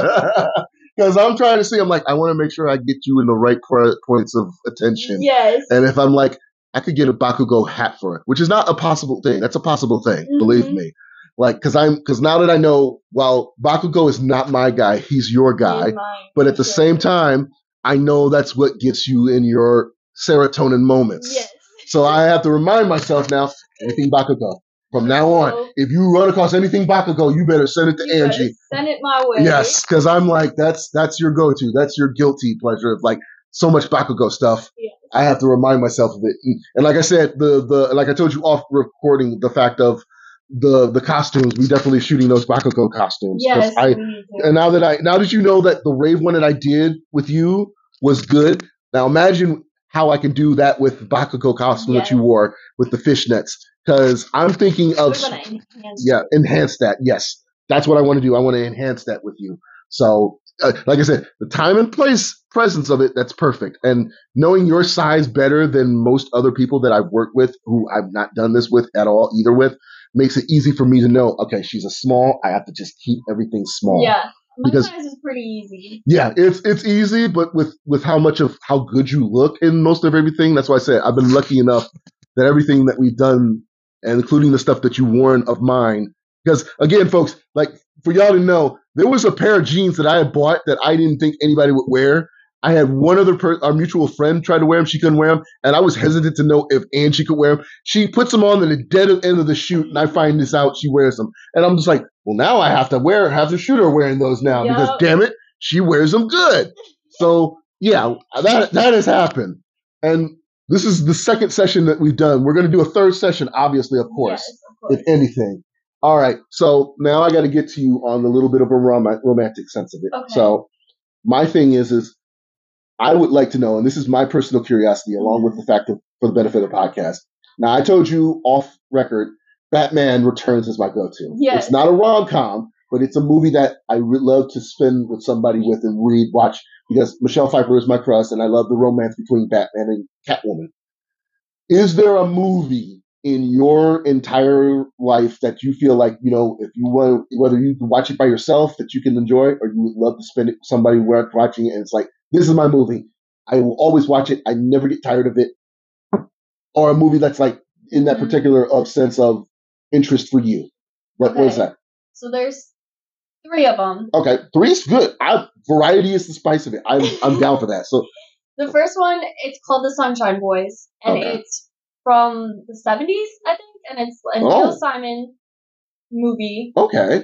A: Because I'm trying to see, I'm like, I want to make sure I get you in the right pro- points of attention.
B: Yes.
A: And if I'm like, I could get a Bakugo hat for it, which is not a possible thing. That's a possible thing, believe
B: Mhm.
A: me. Like, because I'm, because now that I know, while Bakugo is not my guy, he's your guy.
B: In mine,
A: But at the
B: for
A: same
B: sure.
A: time, I know that's what gets you in your serotonin moments.
B: Yes.
A: So I have to remind myself now, anything Bakugo. From now on,
B: So-
A: if you run across anything Bakugo, you better send it to
B: You better
A: Angie.
B: send it my way.
A: Yes, because I'm like, that's that's your go-to. That's your guilty pleasure of like so much Bakugo stuff.
B: Yes.
A: I have to remind myself of it. And, and like I said, the the like I told you off recording, the fact of the the costumes, we definitely shooting those Bakugo costumes. 'Cause
B: Yes.
A: I
B: we need to.
A: and now that I now that you know that the rave one that I did with you was good, now imagine how I can do that with Bakugo costume that you
B: Yes.
A: wore with the fishnets. Because I'm thinking of
B: We're gonna enhance
A: yeah,
B: it.
A: enhance that. Yes, that's what I want to do. I want to enhance that with you. So, uh, like I said, the time and place presence of it, that's perfect. And knowing your size better than most other people that I've worked with, who I've not done this with at all, either with, makes it easy for me to know, okay, she's a small. I have to just keep everything small.
B: Yeah. My
A: Because-
B: size is pretty easy.
A: Yeah, it's it's easy, but with with how much of how good you look in most of everything, that's why I said I've been lucky enough that everything that we've done, and including the stuff that you worn of mine, because again, folks, like for y'all to know, there was a pair of jeans that I had bought that I didn't think anybody would wear. I had one other per- our mutual friend try to wear them, she couldn't wear them, and I was hesitant to know if Angie could wear them. She puts them on at the dead of end of the shoot, and I find this out, she wears them, and I'm just like, well, now I have to wear, have to shoot her wearing those now because
B: Yup.
A: damn it, she wears them good. So yeah, that that has happened, and this is the second session that we've done. We're going to do a third session, obviously, of course,
B: Yes, of course.
A: if anything. All right, so now I got to get to you on the little bit of a rom- romantic sense of it.
B: Okay.
A: So my thing is, is I would like to know, and this is my personal curiosity, along with the fact of for the benefit of the podcast. Now, I told you off record, Batman Returns is my go-to.
B: Yes.
A: It's not a rom-com, but it's a movie that I would love to spend with somebody with and read, watch, because Michelle Pfeiffer is my crush, and I love the romance between Batman and Catwoman. Is there a movie in your entire life that you feel like, you know, if you want, whether you can watch it by yourself that you can enjoy, or you would love to spend it with somebody watching it, and it's like, this is my movie. I will always watch it. I never get tired of it. Or a movie that's like in that
B: Mhm.
A: particular uh, sense of interest for you. What, what is
B: Okay.
A: that?
B: So there's three of them.
A: Okay, three's good. I, variety is the spice of it. I'm I'm down for that. So
B: The first one, it's called The Sunshine Boys, and
A: Okay.
B: it's from the seventies, I think, and it's a
A: Oh.
B: Neil Simon movie.
A: okay,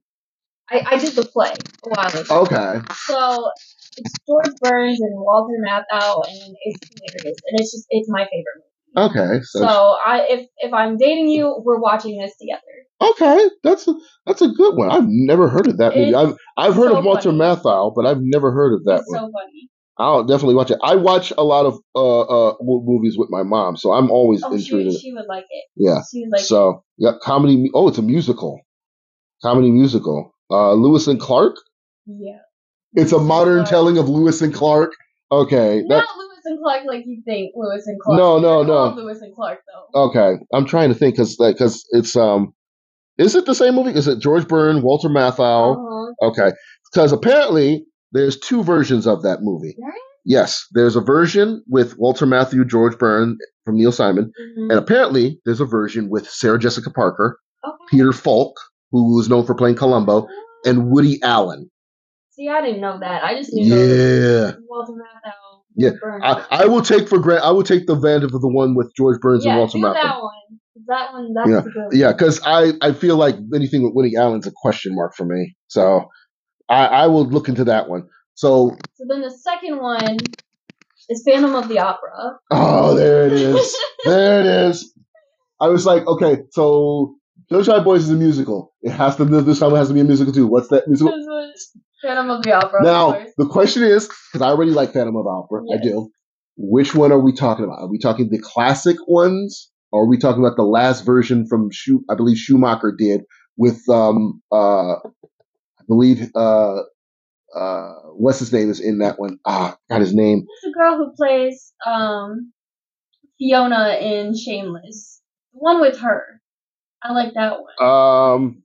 B: I, I did the play a while ago.
A: okay,
B: So it's George Burns and Walter Matthau, and it's hilarious, and it's just it's my favorite movie.
A: okay. So,
B: So I if if I'm dating you, we're watching this together.
A: okay, that's a that's a good one. I've never heard of that movie.
B: It's
A: I've I've heard
B: so
A: of Walter
B: funny.
A: Matthau, but I've never heard of that
B: It's
A: one.
B: so funny.
A: I'll definitely watch it. I watch a lot of uh uh mo- movies with my mom, so I'm always
B: Oh,
A: intrigued.
B: she she would like it.
A: Yeah.
B: She would like it.
A: So yeah, comedy. mu- Oh, it's a musical. Comedy musical. Uh, Lewis and Clark.
B: Yeah.
A: It's a
B: Lewis and
A: modern
B: Clark.
A: telling of Lewis and Clark. Okay. That,
B: Not Lewis and Clark like you think Lewis and Clark.
A: No, no,
B: They're
A: no.
B: called Lewis and Clark though.
A: okay. I'm trying to think because because it's um. Is it the same movie? Is it George Byrne, Walter Matthau?
B: Uh-huh.
A: Okay. Because apparently there's two versions of that movie.
B: Right?
A: Yes, there's a version with Walter Matthau, George Byrne from Neil Simon,
B: Mm-hmm.
A: and apparently there's a version with Sarah Jessica Parker,
B: Okay.
A: Peter Falk, who was known for playing Columbo, and Woody Allen.
B: See, I didn't know that. I just knew those
A: Yeah,
B: Walter Matthau.
A: yeah.
B: Burns.
A: I, I will take for grant. I will take the advantage of the one with George Burns and
B: yeah,
A: Walter
B: do
A: Matthau.
B: that one. That one, that's
A: Yeah,
B: the good one.
A: yeah, because I, I feel like anything with Woody Allen's a question mark for me. So I, I will look into that one. So
B: So then the second one is Phantom of the Opera.
A: oh, there it is. There it is. I was like, okay, so Sunshine Boys is a musical. It has to. This time it has to be a musical too. What's that musical?
B: This was Phantom of the Opera.
A: Now
B: of course.
A: the question is, because I already like Phantom of the Opera, I
B: Yes.
A: do. Which one are we talking about? Are we talking the classic ones, or are we talking about the last version from Schu- I believe Schumacher did with um uh I believe uh uh what's his name is in that one? Ah, got his name.
B: It's the girl who plays um Fiona in Shameless. The one with her. I like that one.
A: Um,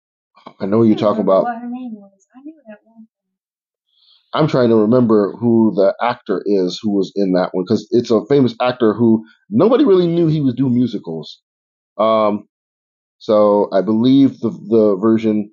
A: I know what you're
B: I don't
A: talking
B: remember
A: about.
B: what her name was. I knew that one.
A: I'm trying to remember who the actor is who was in that one because it's a famous actor who nobody really knew he was doing musicals. Um, so I believe the the version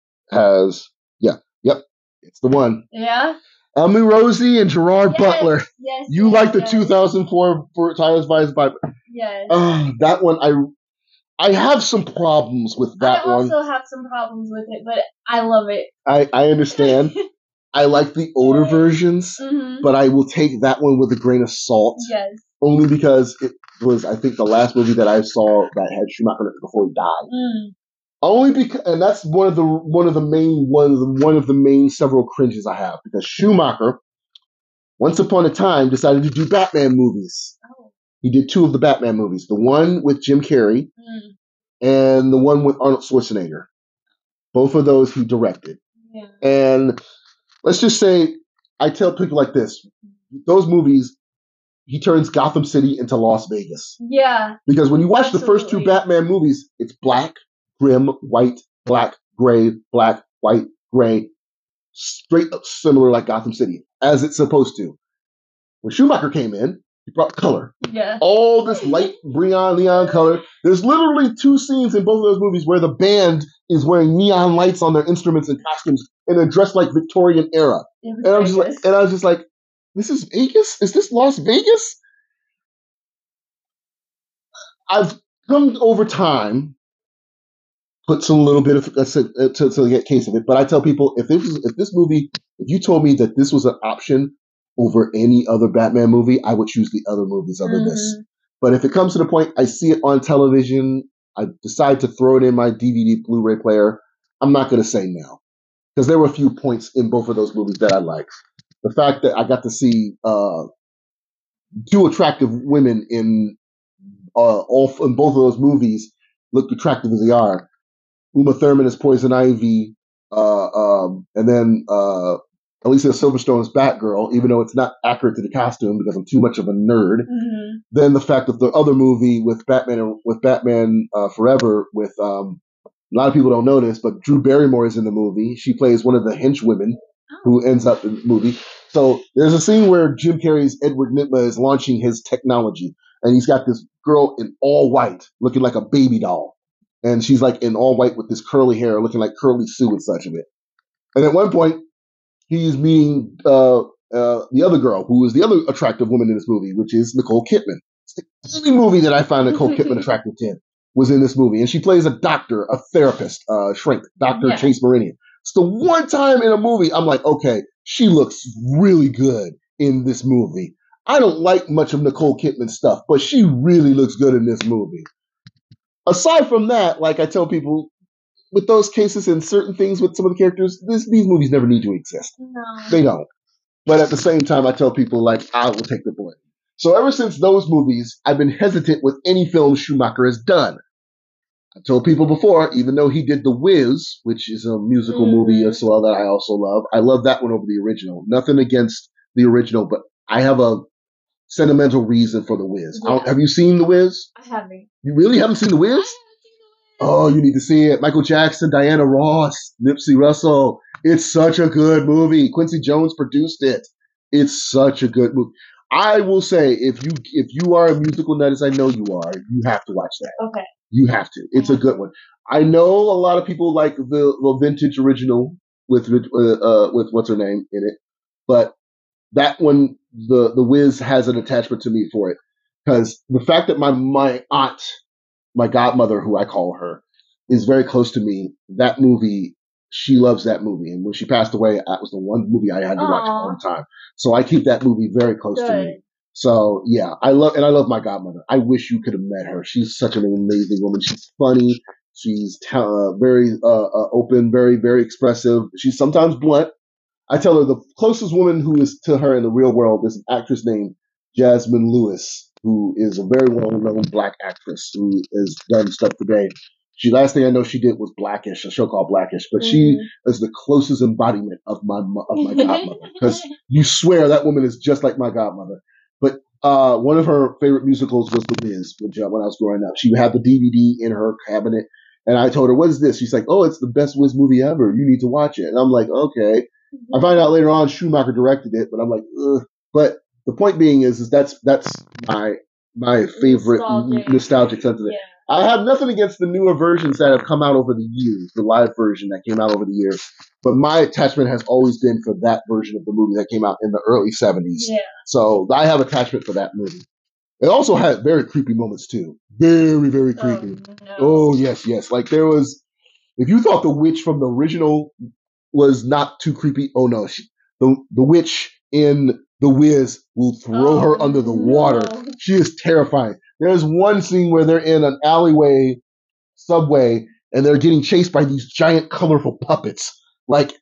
A: has yeah, yep, it's the one.
B: Yeah?
A: Elmy Rosie and Gerard
B: Yes,
A: Butler.
B: Yes.
A: You
B: yes,
A: like the
B: yes,
A: two thousand four for Tyler's Vice by
B: Yes.
A: uh, that one. I I have some problems with that
B: I
A: one.
B: also have some problems with it, but I love it.
A: I I understand. I like the older versions,
B: hmm
A: but I will take that one with a grain of salt.
B: Yes.
A: Only because it was, I think, the last movie that I saw that had Schumacher in it before he died.
B: Mm.
A: Only because, and that's one of the one of the main ones, one of the main several cringes I have because Schumacher, once upon a time, decided to do Batman movies.
B: Oh.
A: He did two of the Batman movies, the one with Jim Carrey
B: Mm.
A: and the one with Arnold Schwarzenegger. Both of those he directed.
B: Yeah.
A: And let's just say, I tell people like this: those movies, he turns Gotham City into Las Vegas.
B: Yeah.
A: Because when you watch the first two
B: Absolutely.
A: Batman movies, it's black, grim, white, black, gray, black, white, gray, straight up similar like Gotham City, as it's supposed to. When Schumacher came in, he brought color.
B: Yeah.
A: All this light, neon, neon color. There's literally two scenes in both of those movies where the band is wearing neon lights on their instruments and costumes and they're dressed like Victorian era.
B: It was
A: And I was just like,
B: Vegas.
A: and I was just like, this is Vegas? Is this Las Vegas? I've come over time, put some little bit of uh, to, to, to get case of it. But I tell people if this is, if this movie, if you told me that this was an option over any other Batman movie, I would choose the other movies other than this.
B: Mhm.
A: But if it comes to the point I see it on television, I decide to throw it in my D V D Blu-ray player, I'm not going to say no because there were a few points in both of those movies that I liked. The fact that I got to see uh, two attractive women in uh, all in both of those movies look attractive as they are. Uma Thurman as Poison Ivy, Uh, um, and then uh, Alicia Silverstone's Batgirl, even though it's not accurate to the costume because I'm too much of a nerd.
B: Mm-hmm.
A: Then the fact that the other movie with Batman with Batman uh, Forever with um, a lot of people don't know this, but Drew Barrymore is in the movie. She plays one of the henchwomen who ends up in the movie. So there's a scene where Jim Carrey's Edward Nitma is launching his technology, and he's got this girl in all white, looking like a baby doll, and she's like in all white with this curly hair, looking like Curly Sue and such of it. And at one point, he's meeting uh, uh, the other girl, who is the other attractive woman in this movie, which is Nicole Kidman. It's the only movie that I found Nicole Kidman attractive in was in this movie, and she plays a doctor, a therapist, uh, shrink, Doctor
B: Yeah.
A: Chase Meridian. It's the one time in a movie I'm like, okay, she looks really good in this movie. I don't like much of Nicole Kidman's stuff, but she really looks good in this movie. Aside from that, like I tell people, with those cases and certain things with some of the characters, this, these movies never need to exist.
B: No.
A: They don't. But at the same time, I tell people, like, I will take the blame. So ever since those movies, I've been hesitant with any film Schumacher has done. I told people before, even though he did The Wiz, which is a musical
B: Mhm.
A: movie as well that I also love, I love that one over the original. Nothing against the original, but I have a sentimental reason for The Wiz. I don't-
B: Yeah.
A: have you seen The Wiz?
B: I haven't.
A: You really haven't seen The
B: I
A: Wiz?
B: haven't seen the
A: Oh, you need to see it. Michael Jackson, Diana Ross, Nipsey Russell. It's such a good movie. Quincy Jones produced it. It's such a good movie. I will say, if you if you are a musical nut, as I know you are, you have to watch that.
B: Okay.
A: You have to. It's a good one. I know a lot of people like the, the vintage original with uh, uh, with what's her name in it, but that one, the the Wiz has an attachment to me for it because the fact that my my aunt, my godmother, who I call her, is very close to me. That movie, she loves that movie, and when she passed away, that was the one movie I had to watch
B: Aw.
A: all the time. So I keep that movie very close to
B: Good.
A: me. So yeah, I love and I love my godmother. I wish you could have met her. She's such an amazing woman. She's funny. She's ta- uh, very uh, uh, open, very very expressive. She's sometimes blunt. I tell her the closest woman who is to her in the real world is an actress named Jasmine Lewis, who is a very well-known black actress who has done stuff today. She last thing I know she did was Blackish, a show called Blackish, but she
B: Mhm.
A: is the closest embodiment of my mo- of my godmother because you swear that woman is just like my godmother. But uh, one of her favorite musicals was The Wiz, which uh, when I was growing up, she had the D V D in her cabinet, and I told her, "What is this?" She's like, "Oh, it's the best Wiz movie ever. You need to watch it." And I'm like, "Okay." I find out later on Schumacher directed it, but I'm like, ugh. But the point being is, is that's that's my my favorite
B: Nostalgic.
A: nostalgic sense of it.
B: Yeah.
A: I have nothing against the newer versions that have come out over the years, the live version that came out over the years. But my attachment has always been for that version of the movie that came out in the early seventies.
B: Yeah.
A: So I have attachment for that movie. It also had very creepy moments too. Very, very
B: Oh,
A: creepy.
B: no.
A: Oh yes, yes. Like there was, if you thought the witch from the original was not too creepy, oh no, she, the the witch in The Wiz will throw
B: Oh,
A: her under the water.
B: no.
A: She is terrifying. There's one scene where they're in an alleyway subway and they're getting chased by these giant colorful puppets. Like,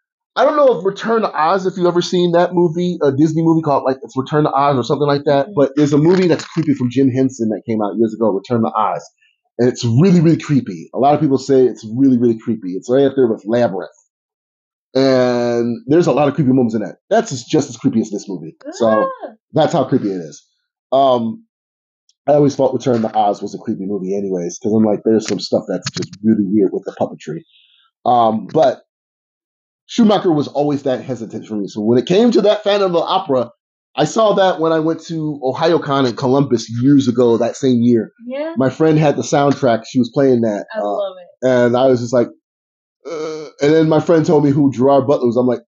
A: I don't know if Return to Oz, if you've ever seen that movie, a Disney movie called like it's Return to Oz or something like that,
B: Mhm.
A: but there's a movie that's creepy from Jim Henson that came out years ago, Return to Oz. And it's really, really creepy. A lot of people say it's really, really creepy. It's right up there with Labyrinth. And there's a lot of creepy moments in that. That's just, just as creepy as this movie. So
B: Ah.
A: that's how creepy it is. Um, I always thought Return to Oz was a creepy movie, anyways, because I'm like, there's some stuff that's just really weird with the puppetry. Um, but Schumacher was always that hesitant for me. So when it came to that Phantom of the Opera, I saw that when I went to OhioCon in Columbus years ago, that same year.
B: Yeah.
A: My friend had the soundtrack. She was playing that.
B: I
A: Uh,
B: love it.
A: and I was just like, uh, and then my friend told me who Gerard Butler was. I'm like,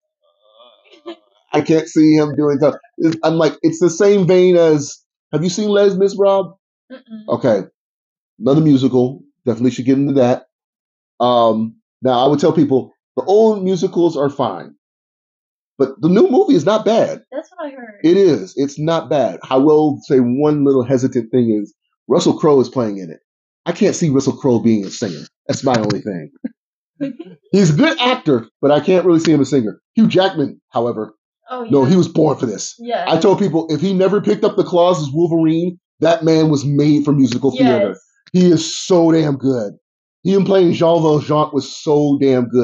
A: I can't see him doing stuff. I'm like, it's the same vein as, have you seen Les Mis, Rob?
B: Mm-mm.
A: Okay. Another musical. Definitely should get into that. Um, now, I would tell people the old musicals are fine, but the new movie is not bad.
B: That's what I heard.
A: It is. It's not bad. I will say one little hesitant thing is Russell Crowe is playing in it. I can't see Russell Crowe being a singer. That's my only thing. He's a good actor, but I can't really see him as a singer. Hugh Jackman, however,
B: Oh, yeah.
A: no, he was born for this.
B: Yeah.
A: I told people if he never picked up the claws as Wolverine, that man was made for musical theater.
B: Yes.
A: He is so damn good. Him playing Jean Valjean was so damn good.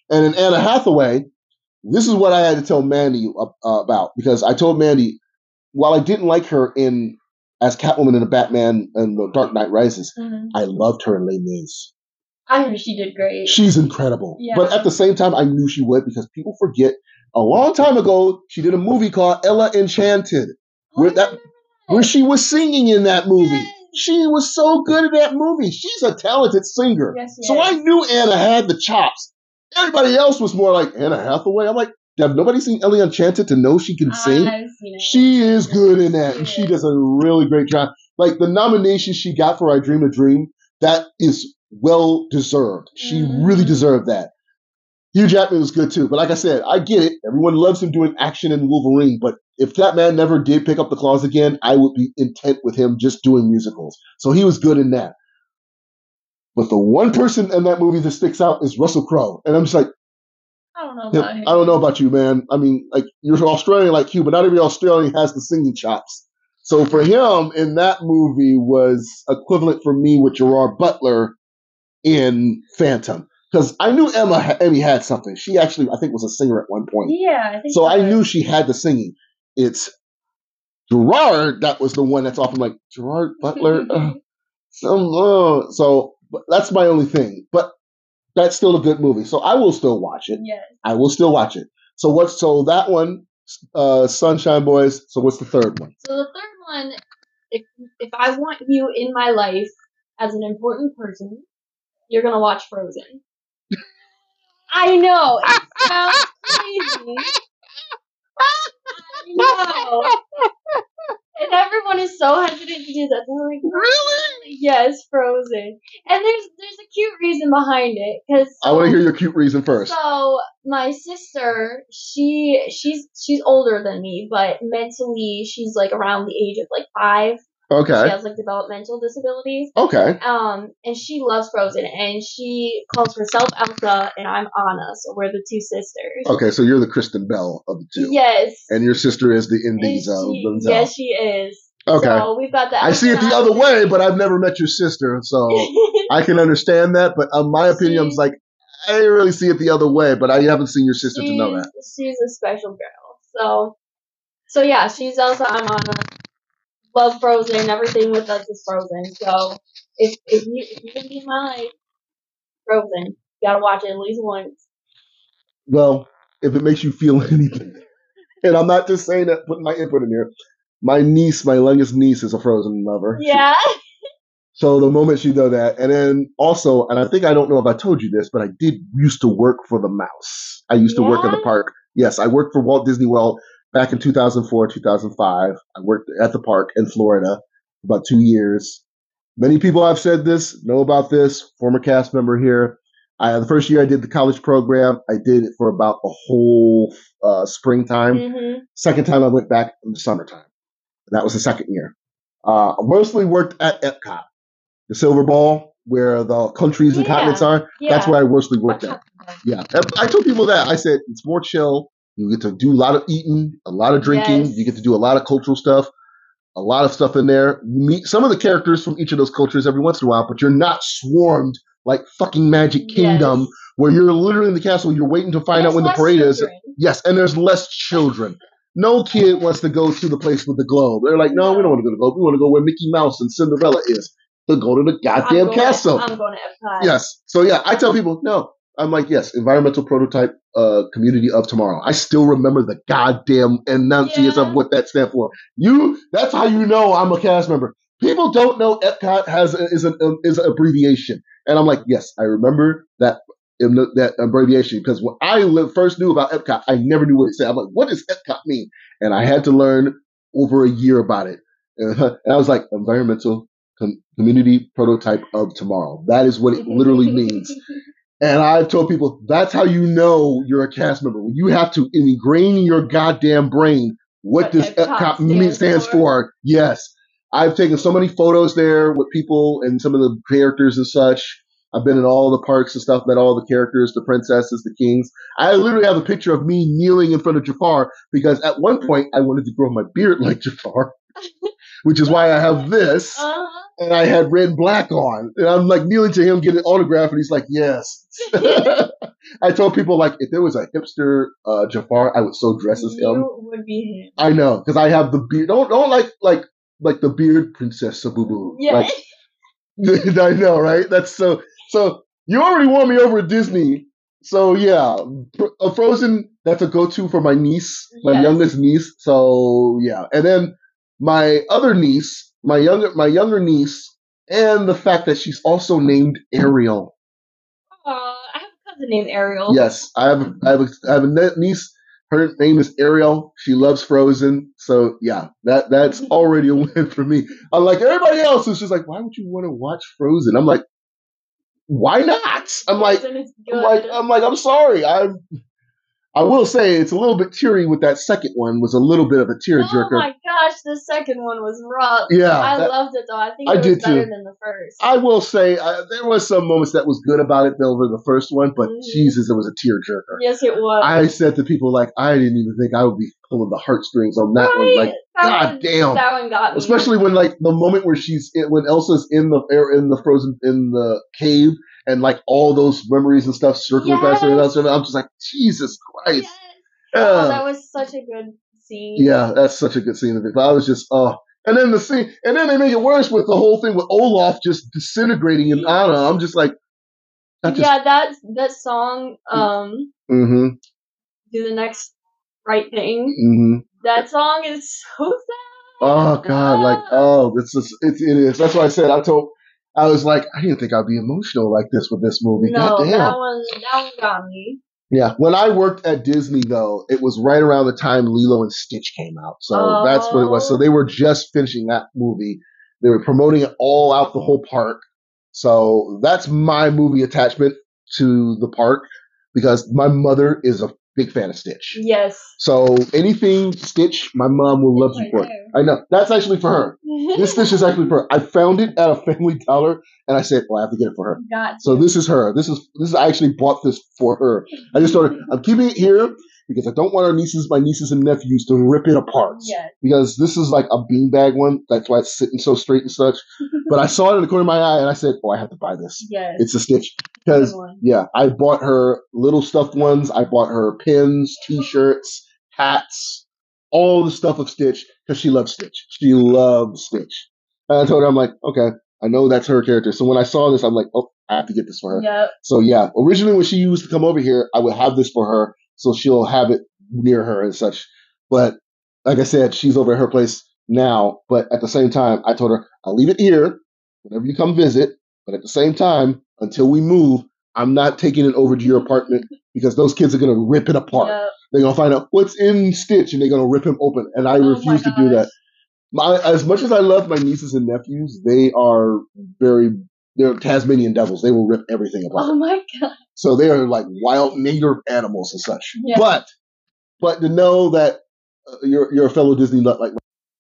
A: And in Anna Hathaway, this is what I had to tell Mandy uh, about, because I told Mandy, while I didn't like her in as Catwoman in the Batman and the Dark Knight Rises,
B: Mhm.
A: I loved her in Les Mis.
B: I heard she did great.
A: She's incredible.
B: Yeah.
A: But at the same time, I knew she would, because people forget a long time ago, she did a movie called Ella Enchanted, where
B: Oh,
A: that where she was singing in that movie.
B: Yes.
A: She was so good in that movie. She's a talented singer.
B: Yes,
A: So
B: yes.
A: I knew Anna had the chops. Everybody else was more like Anna Hathaway. I'm like, have nobody seen Ella Enchanted to know she can sing?
B: I've seen it.
A: She is good in that, and
B: She
A: she
B: is.
A: does a really great job. Like the nomination she got for I Dream a Dream, that is well deserved. She
B: Mhm.
A: really deserved that. Hugh Jackman was good too, but like I said, I get it. Everyone loves him doing action in Wolverine, but if that man never did pick up the claws again, I would be intent with him just doing musicals. So he was good in that. But the one person in that movie that sticks out is Russell Crowe, and I'm just like,
B: I don't know
A: yeah,
B: about him.
A: I don't know about you, man. I mean, like, you're Australian like Hugh, but not every Australian has the singing chops. So for him in that movie was equivalent for me with Gerard Butler in Phantom. Because I knew Emma Emmy had something. She actually, I think, was a singer at one point.
B: Yeah, I think
A: So I
B: was.
A: knew she had the singing. It's Gerard that was the one that's often like, Gerard Butler? Uh, some, uh. So but that's my only thing. But that's still a good movie. So I will still watch it.
B: Yes.
A: I will still watch it. So what's so that one, uh, Sunshine Boys. So what's the third one?
B: So the third one, if if I want you in my life as an important person, you're gonna watch Frozen. I know it sounds crazy. I know, and everyone is so hesitant to do that. They're like,
A: Really?
B: yes, Frozen, and there's there's a cute reason behind it, because
A: I want to hear your cute reason first.
B: So my sister, she she's she's older than me, but mentally she's like around the age of like five. She
A: Okay.
B: has like developmental disabilities.
A: Okay.
B: Um, and she loves Frozen, and she calls herself Elsa, and I'm Anna, so we're the two sisters.
A: Okay, so you're the Kristen Bell of the two.
B: Yes.
A: And your sister is the
B: And
A: Indies of
B: she,
A: Denzel.
B: yes, she is.
A: Okay.
B: So we've got that.
A: I see it the other way, but I've never met your sister, so I can understand that. But in my opinion,
B: She-
A: I'm like, I didn't really see it the other way, but I haven't seen your sister to know that.
B: She's a special girl. So, so yeah, she's Elsa, I'm Anna. Love Frozen. Everything with us is Frozen. So if if you if you're gonna be in my life, Frozen, you gotta watch it at least once.
A: Well, if it makes you feel anything, and I'm not just saying that, putting my input in here. My niece, my youngest niece, is a Frozen lover.
B: Yeah.
A: So the moment she know that, and then also, and I think I don't know if I told you this, but I did used to work for the Mouse. I used to work at the
B: Yeah?
A: park. Yes, I worked for Walt Disney World back in two thousand four, two thousand five. I worked at the park in Florida for about two years. Many people I've said this, know about this, former cast member here. I, the first year I did the college program, I did it for about a whole uh, springtime.
B: Mhm.
A: Second time I went back in the summertime. And that was the second year. Uh, I mostly worked at Epcot, the Silver Ball, where the countries and
B: Yeah,
A: continents are.
B: yeah.
A: That's where I mostly worked at. Yeah. And I told people that. I said, it's more chill. You get to do a lot of eating, a lot of drinking.
B: Yes.
A: You get to do a lot of cultural stuff, a lot of stuff in there. You meet some of the characters from each of those cultures every once in a while, but you're not swarmed like fucking Magic Kingdom,
B: Yes.
A: where you're literally in the castle. You're waiting to find
B: There's
A: out when the
B: less
A: parade is.
B: children.
A: Yes, and there's less children. No kid wants to go to the place with the globe. They're like, no, we don't want to go to the globe. We want to go where Mickey Mouse and Cinderella is. To go to the
B: I'm
A: goddamn
B: going
A: castle.
B: To, I'm going to Epcot.
A: Yes. So yeah, I tell people, no. I'm like, yes, environmental prototype uh, community of tomorrow. I still remember the goddamn enunciates
B: Yeah.
A: of what that stands for. You, that's how you know I'm a cast member. People don't know Epcot has a, is an um, is an abbreviation, and I'm like, yes, I remember that in the, that abbreviation because when I li- first knew about Epcot, I never knew what it said. I'm like, what does Epcot mean? And I had to learn over a year about it, and I was like, environmental com- community prototype of tomorrow. That is what it literally means. And I've told people that's how you know you're a cast member. You have to ingrain in your goddamn brain what,
B: What
A: this
B: Epcot
A: Epcot
B: stands
A: mean- stands
B: for.
A: for. Yes. I've taken so many photos there with people and some of the characters and such. I've been in all the parks and stuff, met all the characters, the princesses, the kings. I literally have a picture of me kneeling in front of Jafar because at one point I wanted to grow my beard like Jafar. which is why I have this.
B: Uh-huh.
A: And I had red and black on. And I'm like kneeling to him, getting an autograph, and he's like, yes. I told people, like, if there was a hipster uh, Jafar, I would so dress as him.
B: You would be him.
A: I know, because I have the beard. Don't don't like like like the beard princess Sabubu.
B: Yeah.
A: Like, I know, right? That's so. So you already won me over at Disney. So yeah, a Frozen. That's a go-to for my niece, my
B: Yes.
A: youngest niece. So yeah, and then my other niece, my younger my younger niece, and the fact that she's also named Ariel.
B: Aw, I have a cousin named Ariel.
A: Yes, I have a, I have a, I have a ne- niece. Her name is Ariel. She loves Frozen. So yeah, that that's already a win for me. Unlike everybody else who's just like, why would you want to watch Frozen? I'm like, why not? I'm like,
B: Frozen is
A: I'm
B: good.
A: like, I'm like, I'm sorry. I I will say it's a little bit teary with that second one. Was a little bit of a
B: Oh
A: tearjerker.
B: my gosh, the second one was rough.
A: Yeah,
B: I
A: that-
B: loved it though. I think
A: I
B: it was
A: did
B: better
A: too.
B: than the first.
A: I will say uh, there was some moments that was good about it over the first one, but
B: Mhm.
A: Jesus, it was a tearjerker.
B: Yes, it was.
A: I said to people like, I didn't even think I would be pulling the heartstrings on that one.
B: Right?
A: Like,
B: That
A: God
B: one,
A: damn.
B: That one got me.
A: Especially when like the moment where she's in, when Elsa's in the air in the frozen in the cave and like all those memories and stuff circling past her, and
B: Yes.
A: I'm just like, Jesus Christ.
B: Yes.
A: Uh,
B: Oh, that was such a good scene.
A: yeah, that's such a good scene of it. But I was just, oh. And then the scene, and then they make it worse with the whole thing with Olaf just disintegrating in Anna. I'm just like, that just,
B: Yeah, that that song, um,
A: mm-hmm,
B: do the next right thing.
A: mm-hmm.
B: That song is so sad.
A: Oh God, like, oh, it's just, it, it is. That's why I said, I told, I was like, I didn't think I'd be emotional like this with this movie.
B: No,
A: God damn.
B: that one, that one got me.
A: Yeah, when I worked at Disney, though, it was right around the time Lilo and Stitch came out. So
B: Oh.
A: that's what it was. So they were just finishing that movie. They were promoting it all out the whole park. So that's my movie attachment to the park because my mother is a big fan of Stitch.
B: Yes.
A: So anything Stitch, my mom will love you
B: Right
A: for it.
B: there.
A: I know. That's actually for her. This Stitch is actually for her. I found it at a Family Dollar, and I said, well, I have to get it for her.
B: Got
A: So
B: you.
A: this is her. This is this is I actually bought this for her. I just told her I'm keeping it here because I don't want our nieces, my nieces and nephews, to rip it apart.
B: Yes.
A: Because this is like a beanbag one. That's why it's sitting so straight and such. But I saw it in the corner of my eye, and I said, "Oh, I have to buy this.
B: Yes.
A: It's a Stitch." Because
B: Good one.
A: yeah, I bought her little stuffed ones. I bought her pins, T-shirts, hats, all the stuff of Stitch because she loves Stitch. She loves Stitch. And I told her, I'm like, okay, I know that's her character. So when I saw this, I'm like, oh, I have to get this for her.
B: Yep.
A: So yeah, originally when she used to come over here, I would have this for her, so she'll have it near her and such. But like I said, she's over at her place now. But at the same time, I told her I'll leave it here whenever you come visit. But at the same time, until we move, I'm not taking it over to your apartment because those kids are gonna rip it apart.
B: Yep.
A: They're gonna find out what's in Stitch and they're gonna rip him open. And I
B: Oh my
A: refuse to do that.
B: gosh.
A: My, as much as I love my nieces and nephews, they are very, they're Tasmanian devils. They will rip everything apart.
B: Oh my god.
A: So they are like wild native animals and such.
B: Yeah.
A: But, but to know that uh, you're, you're a fellow Disney nut like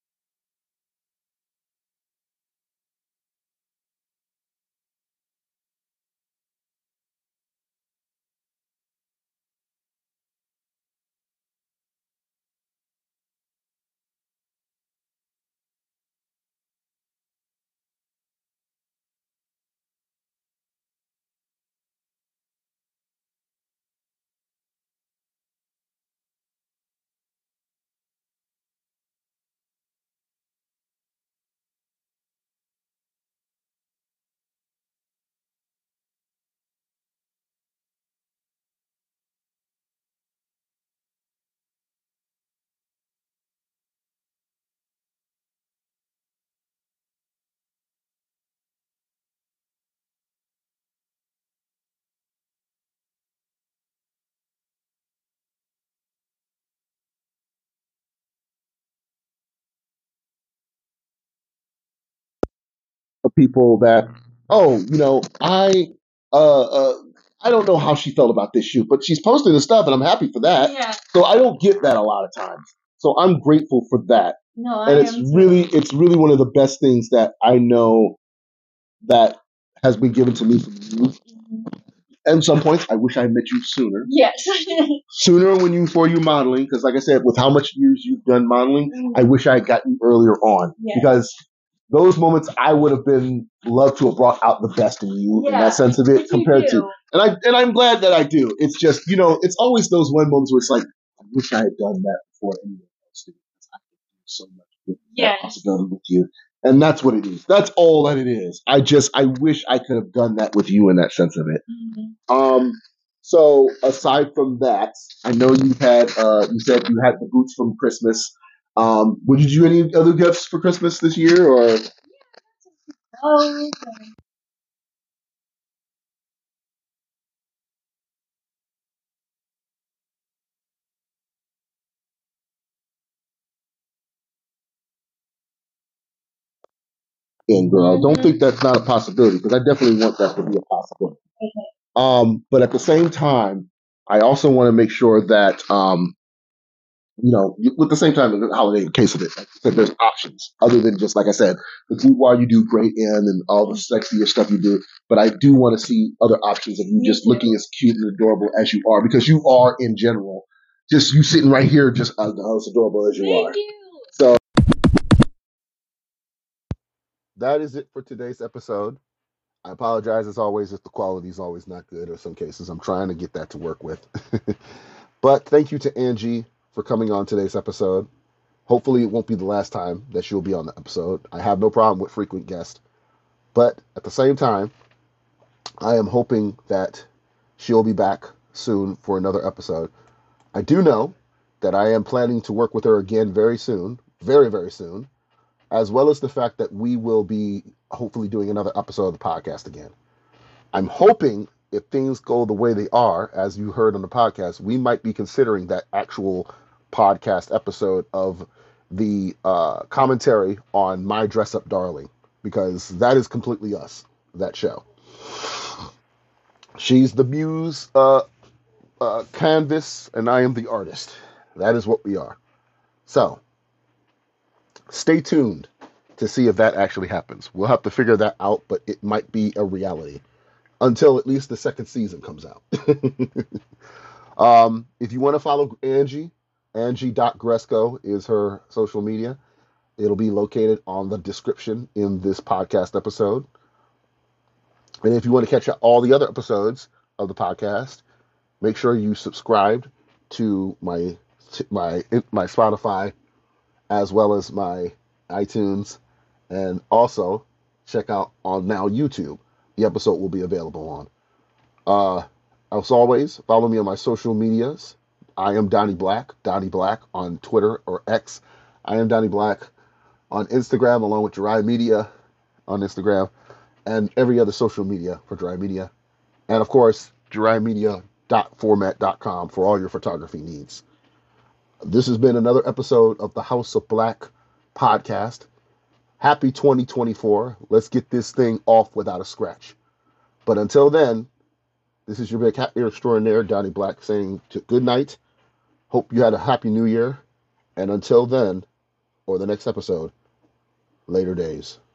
A: people that, oh, you know, I, uh, uh, I don't know how she felt about this shoot, but she's posting the stuff and I'm happy for that.
B: Yeah.
A: So I don't get that a lot of times. So I'm grateful for that.
B: No, I
A: And
B: am
A: it's
B: too.
A: really, it's really one of the best things that I know that has been given to me from you.
B: Mhm.
A: And some points, I wish I met you sooner.
B: Yes.
A: Sooner when you for you modeling, because like I said, with how much years you've done modeling,
B: Mm.
A: I wish I had gotten you earlier on.
B: Yes.
A: Because those moments I would have been loved to have brought out the best in you in
B: Yeah,
A: that sense of it
B: which you
A: compared to
B: do.
A: and I and I'm glad that I do. It's just, you know, it's always those one moments where it's like, I wish I had done that before anyone else did. Because I could do so much with that
B: Yes.
A: possibility with you. And that's what it is. That's all that it is. I just I wish I could have done that with you in that sense of it.
B: Mhm.
A: Um so aside from that, I know you've had uh you said you had the boots from Christmas. Um would you do any other gifts for Christmas this year or
B: Oh, okay.
A: in girl? Don't
B: Mhm.
A: think that's not a possibility because I definitely want that to be a possibility.
B: Okay.
A: Um, but at the same time, I also want to make sure that um, you know, you, with the same time, the holiday in case of it, like I said, there's options other than just like I said, the boudoir you do great in and all the sexier stuff you do. But I do want to see other options of you
B: Me
A: just
B: too.
A: looking as cute and adorable as you are because you are in general. Just you sitting right here, just uh, as adorable as you
B: Thank
A: are.
B: you.
A: So that is it for today's episode. I apologize as always if the quality is always not good or some cases. I'm trying to get that to work with. But thank you to Angie for coming on today's episode. Hopefully, it won't be the last time that she'll be on the episode. I have no problem with frequent guests. But at the same time, I am hoping that she'll be back soon for another episode. I do know that I am planning to work with her again very soon, very, very soon, as well as the fact that we will be hopefully doing another episode of the podcast again. I'm hoping if things go the way they are, as you heard on the podcast, we might be considering that actual podcast episode of the uh, commentary on My Dress Up Darling, because that is completely us, that show. She's the muse uh, uh, canvas, and I am the artist. That is what we are. So, stay tuned to see if that actually happens. We'll have to figure that out, but it might be a reality until at least the second season comes out. um, if you want to follow Angie, Angie.Gresco is her social media. It'll be located on the description in this podcast episode. And if you want to catch all the other episodes of the podcast, make sure you subscribe to my my my Spotify as well as my iTunes, and also check out on now YouTube. The episode will be available on. Uh, as always, follow me on my social medias. I am Donnie Black, Donnie Black on Twitter or X. I am Donnie Black on Instagram, along with Jirai Media on Instagram, and every other social media for Jirai Media. And of course, jirai media dot format dot com for all your photography needs. This has been another episode of the House of Black podcast. Happy twenty twenty-four. Let's get this thing off without a scratch. But until then, this is your big cat extraordinaire, Donnie Black, saying good night. Hope you had a happy new year. And until then, or the next episode, later days.